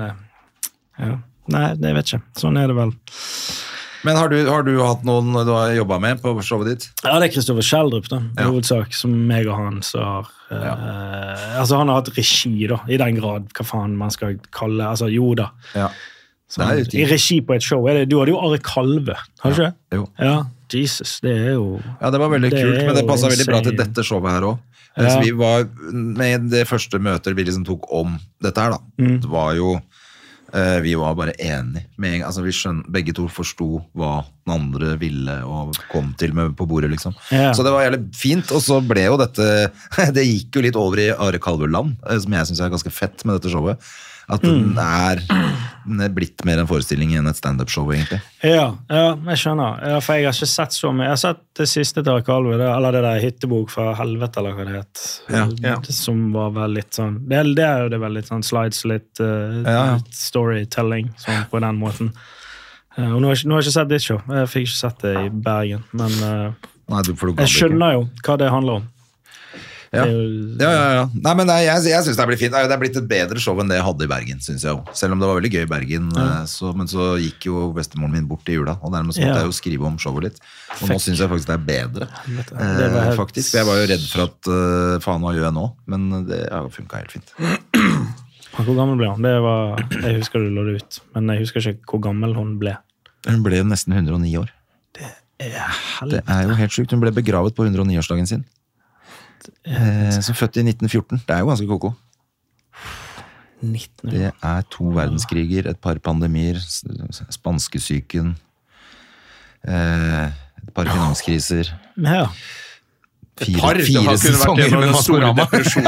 nei, det vet ikke. Sånn det vel. Men har du hatt noen du har jobbet med på showet ditt? Ja, det Kristoffer Schjelderup da, i hovedsak, som meg og han så altså han har hatt regi da, i den grad, hva faen man skal kalle, altså jo da. Så, i regi på et show, du hadde jo Are Kalve, har du ikke? Jo. Ja, Jesus, det jo... Ja, det var veldig kult, men det passet veldig bra til dette showet her også. Så vi var med det første møtet vi liksom tok om dette her da. Det var jo Vi var bare enige med en gang, altså begge to forstod hva den andre ville og kom til med på bordet liksom. Så det var jævlig fint, og så ble jo dette, det gikk jo litt over i Are Kalverland, som jeg synes er ganske fett med dette showet. At den er blitt mer en forestilling enn et stand-up-show, egentlig. Ja, jeg skjønner. For jeg har ikke sett så mye. Jeg har sett det siste til Kalve, eller det der hyttebok fra helvete, eller hva det het. Som var vel litt sånn, det er jo det vel litt sånn slides, litt storytelling, sånn på den måten. Og nå har jeg ikke sett ditt show. Jeg fikk ikke sett det i Bergen, men jeg skjønner jo hva det handler om. Ja. Nei, men jeg synes det har blitt fint. Det har blitt et bedre show enn det jeg hadde i Bergen, synes jeg jo. Selv om det var veldig gøy i Bergen, men så gikk jo bestemoren min bort i jula, og dermed så måtte jeg jo skrive om showet litt. Og nå synes jeg faktisk det er bedre. Faktisk. Jeg var jo redd for at faen, hva gjør jeg nå? Men det har funket helt fint. Hvor gammel ble hun? Jeg husker du lå det ut, men jeg husker ikke hvor gammel hun ble. Hun ble nesten 109 år. Det er jo helt sykt. Hun ble begravet på 109-årsdagen sin. Så født i 1914. Det er jo ganske koko. 19. Det er 2 verdenskriger, et par pandemier, spanskesyken, et par finanskriser. Ja. Fire sesonger med Maskorama.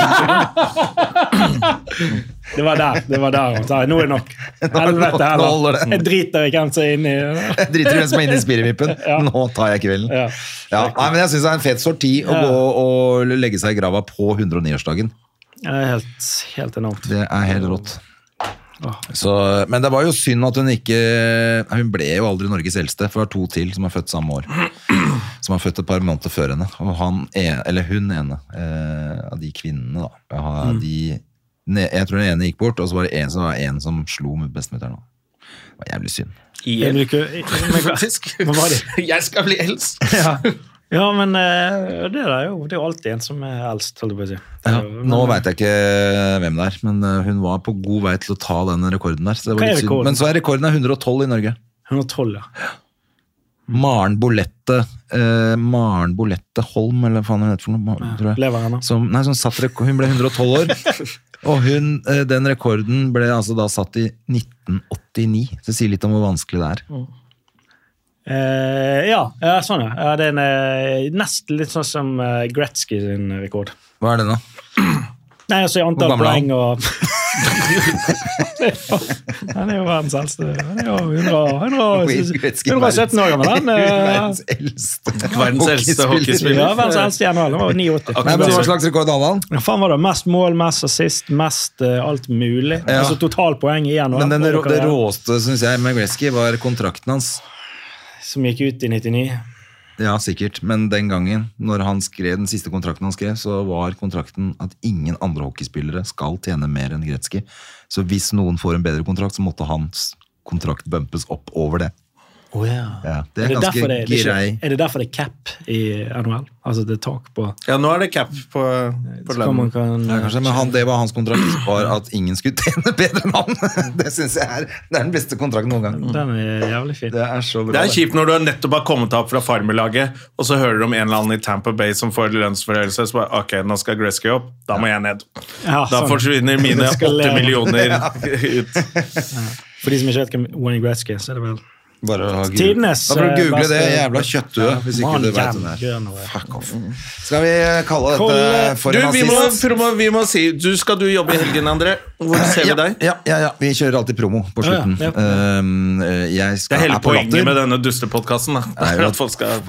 Det var der han sa, nå er det nok. Helvete heller. Jeg driter ikke hvem som er inne i. Jeg driter hvem som er inne i spirivippen. Nå tar jeg kvelden. Nei, men jeg synes det er en fet sorti å gå og legge seg i grava på 109-årsdagen. Det er helt enormt. Det er helt rått. Så, men det var jo synd at hun ble jo aldri Norges eldste, for det var 2 til som er født samme år, som har født et par måneder før henne, og hun ene av de kvinnene da, jeg tror den ene gikk bort, og så var det en som slo med bestemutteren. Det var jævlig synd. Jeg skal bli eldst. Ja, men det er jo alltid en som er eldst, holdt jeg på å si. Nå vet jeg ikke hvem det er, men hun var på god vei til å ta den rekorden der. Så det var litt synd. Men så er rekorden 112 i Norge. 112, ja. Maren Bolette Holm, eller hva faen hun heter for noe, tror jeg. Lever henne. Hun ble 112 år, og den rekorden ble altså da satt i 1989. Så det sier litt om hvor vanskelig det er. Sånn ja. Det er nesten litt sånn som Gretzky sin rekord. Hva er det da? Nei, altså i antall poeng og... Han er jo verdens eldste. Han er jo 117 år gammel. Verdens eldste hockeyspiller. Ja, verdens eldste i NHL. Han var 89. Nei, men hva slags rekord hadde han? Faen var det mest mål, mest assist, mest alt mulig. Altså totalpoeng i NHL. Men det råste, synes jeg, med Gretzky var kontrakten hans. Som gikk ut i 99. Ja, sikkert. Men den gangen, når han skrev den siste kontrakten han skrev, så var kontrakten at ingen andre hockeyspillere skal tjene mer enn Gretzky. Så hvis noen får en bedre kontrakt, så måtte hans kontrakt bumpes opp over det. Ja, det er ganske grei. Er det derfor det er cap i NHL? Altså det er tak på... Ja, nå er det cap på lønnen. Kanskje, men det var hans kontrakt, var at ingen skulle tjene bedre enn han. Det synes jeg det er den beste kontrakten noen gang. Den er jævlig fin. Det er så bra. Det er kjipt når du nettopp har kommet opp fra farmelaget, og så hører du om en eller annen i Tampa Bay som får lønnsforhøyelse, så bare, ok, nå skal Gretzky opp, da må jeg ned. Da forsvinner mine 8 millioner ut. For de som ikke vet hvem Wayne Gretzky, så er det vel... Tidenes da får du google det jævla kjøttue hvis ikke du vet det der. Fuck off. Skal vi kalle dette for en nazist? Vi må si, skal du jobbe i helgen, André? Hvor ser vi deg? Ja, vi kjører alltid promo på slutten. Jeg det er hele poenget med denne dustepodcasten da. At folk skal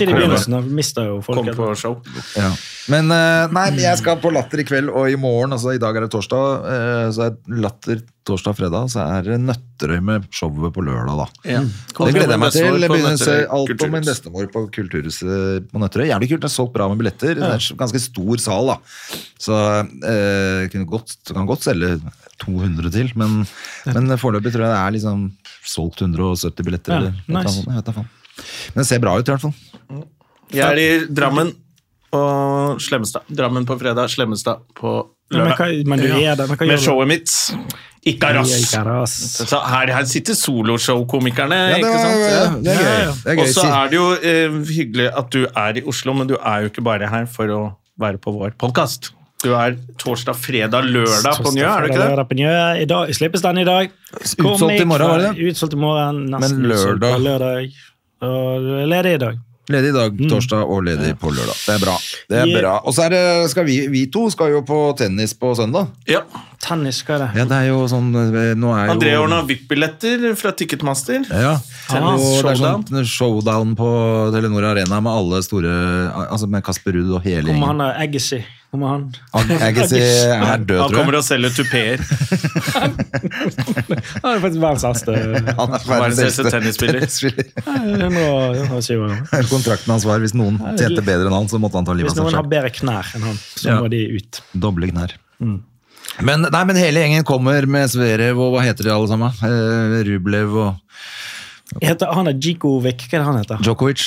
komme på show. Men nei, jeg skal på Latter i kveld, og i morgen, altså i dag er det torsdag, så er Latter torsdag, fredag, så er det Nøtterøy med showet på lørdag da. Det gleder jeg meg til. Jeg begynner å se alt på min bestemor på Kulturhuset på Nøtterøy. Jævlig kult, det er solgt bra med billetter. Det er ganske stor sal da. Så kan godt selge 200 til, men foreløpig tror jeg det er liksom solgt 170 billetter. Nice. Jeg vet da faen. Men det ser bra ut i hvert fall. Jeg er i Drammen og Slemmestad. Drammen på fredag, Slemmestad på lørdag. Med showet mitt. Ikaras. Så her sitter soloshow-komikerne, ikke sant? Det er gøy. Og så er det jo hyggelig at du er i Oslo, men du er jo ikke bare her for å være på vår podcast. Du torsdag, fredag, lørdag på Njø, det ikke det? Lørdag på Njø, i dag, slippes den i dag. Utsolgt i morgen, var det det? Utsolgt i morgen, nesten men lørdag, og ledig i dag. Ledig i dag, torsdag og ledig på lørdag. Det bra. Bra. Og så skal vi to skal jo på tennis på søndag. Ja. Tennis skal det. Ja, det jo sånn André ordnet VIP-billetter fra Ticketmaster. Ja. Tennis og det showdown. Showdown på Telenor Arena med alle store, altså med Kasper Ruud og hele gjengen. Han Agassi. Agassi død, tror jeg. Han kommer og selger tupeer. Han faktisk verdens beste. Han verdens beste tennisspiller. Kontrakten hans var, hvis noen tjente bedre enn han, så måtte han ta livet av seg selv. Hvis noen har bedre knær enn han, så må de ut. Doble knær. Men hele gjengen kommer med Zverev, og hva heter de alle sammen? Rublev og... Han Djikovic, hva han heter? Djokovic.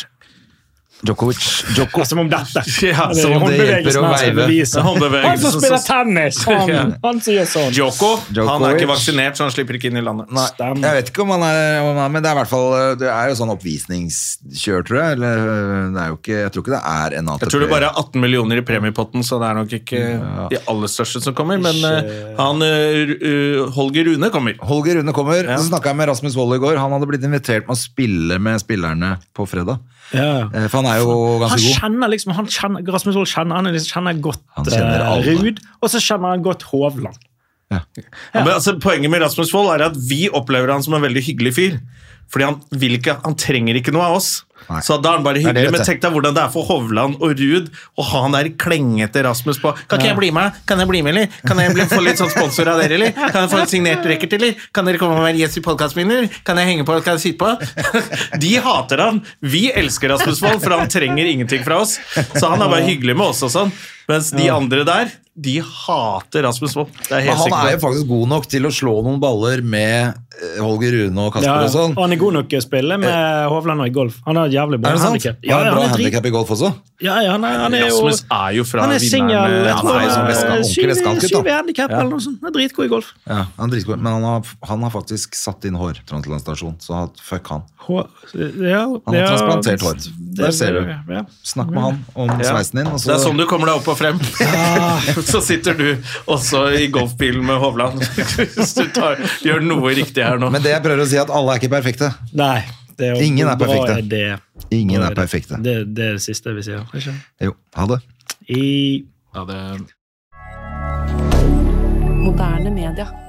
Som om dette. Ja, som om det hjelper å veive. Han som spiller tennis! Han som gjør sånn. Djoko, han ikke vaksinert, så han slipper ikke inn i landet. Nei, jeg vet ikke om han men det i hvert fall, det jo sånn oppvisningskjør, tror jeg. Eller, det jo ikke, jeg tror ikke det en ATP. Jeg tror det bare 18 millioner i premiepotten, så det nok ikke de aller største som kommer, men han Holger Rune kommer. Så snakket jeg med Rasmus Wold i går. Han hadde blitt invitert med å spille med spillerne på fredag. For han jo ganske god. Rasmus Wold kjenner godt Ruud, og så kjenner han godt Hovland. Men altså, poenget med Rasmus Wold at vi opplever han som en veldig hyggelig fyr. Fordi han trenger ikke noe av oss. Nei. Så da han bare hyggelig, men tenk deg hvordan det for Hovland og Ruud å ha han klengete Rasmus på. Kan jeg bli med? Eller? Kan jeg få litt sånn sponsor av dere, eller? Kan jeg få en signert rekkert, eller? Kan dere komme og være gjest i podcasten min, eller? Kan jeg henge på, kan jeg sitte på? De hater han. Vi elsker Rasmus Wold, for han trenger ingenting fra oss. Så han bare hyggelig med oss og sånn. Mens de andre der, de hater Rasmus Wold. Han jo faktisk god nok til å slå noen baller med Holger Rune og Kasper og sånn. Han god nok til å spille med Hovland og i golf. Han har jævlig bra handicap. Han bra handicap i golf også? Ja, han Rasmus jo fra han singel, jeg tror han 7 handicap eller noe sånt. Han dritgod i golf. Ja, han dritgod, men han har faktisk satt inn hår til en stasjon, så fuck han. Han har transplantert hår. Der ser du. Snakk med han om sveisen din. Det sånn du kommer deg opp og frem. Så sitter du også i golfbilen med Hovland. Hvis du gjør noe riktig her nå. Men det jeg prøver å si at alle ikke perfekte. Nei. Ingen perfekte. Ingen perfekte. Det det siste vi sier. Ikke? Jo, ha det. Ha det. Moderne media.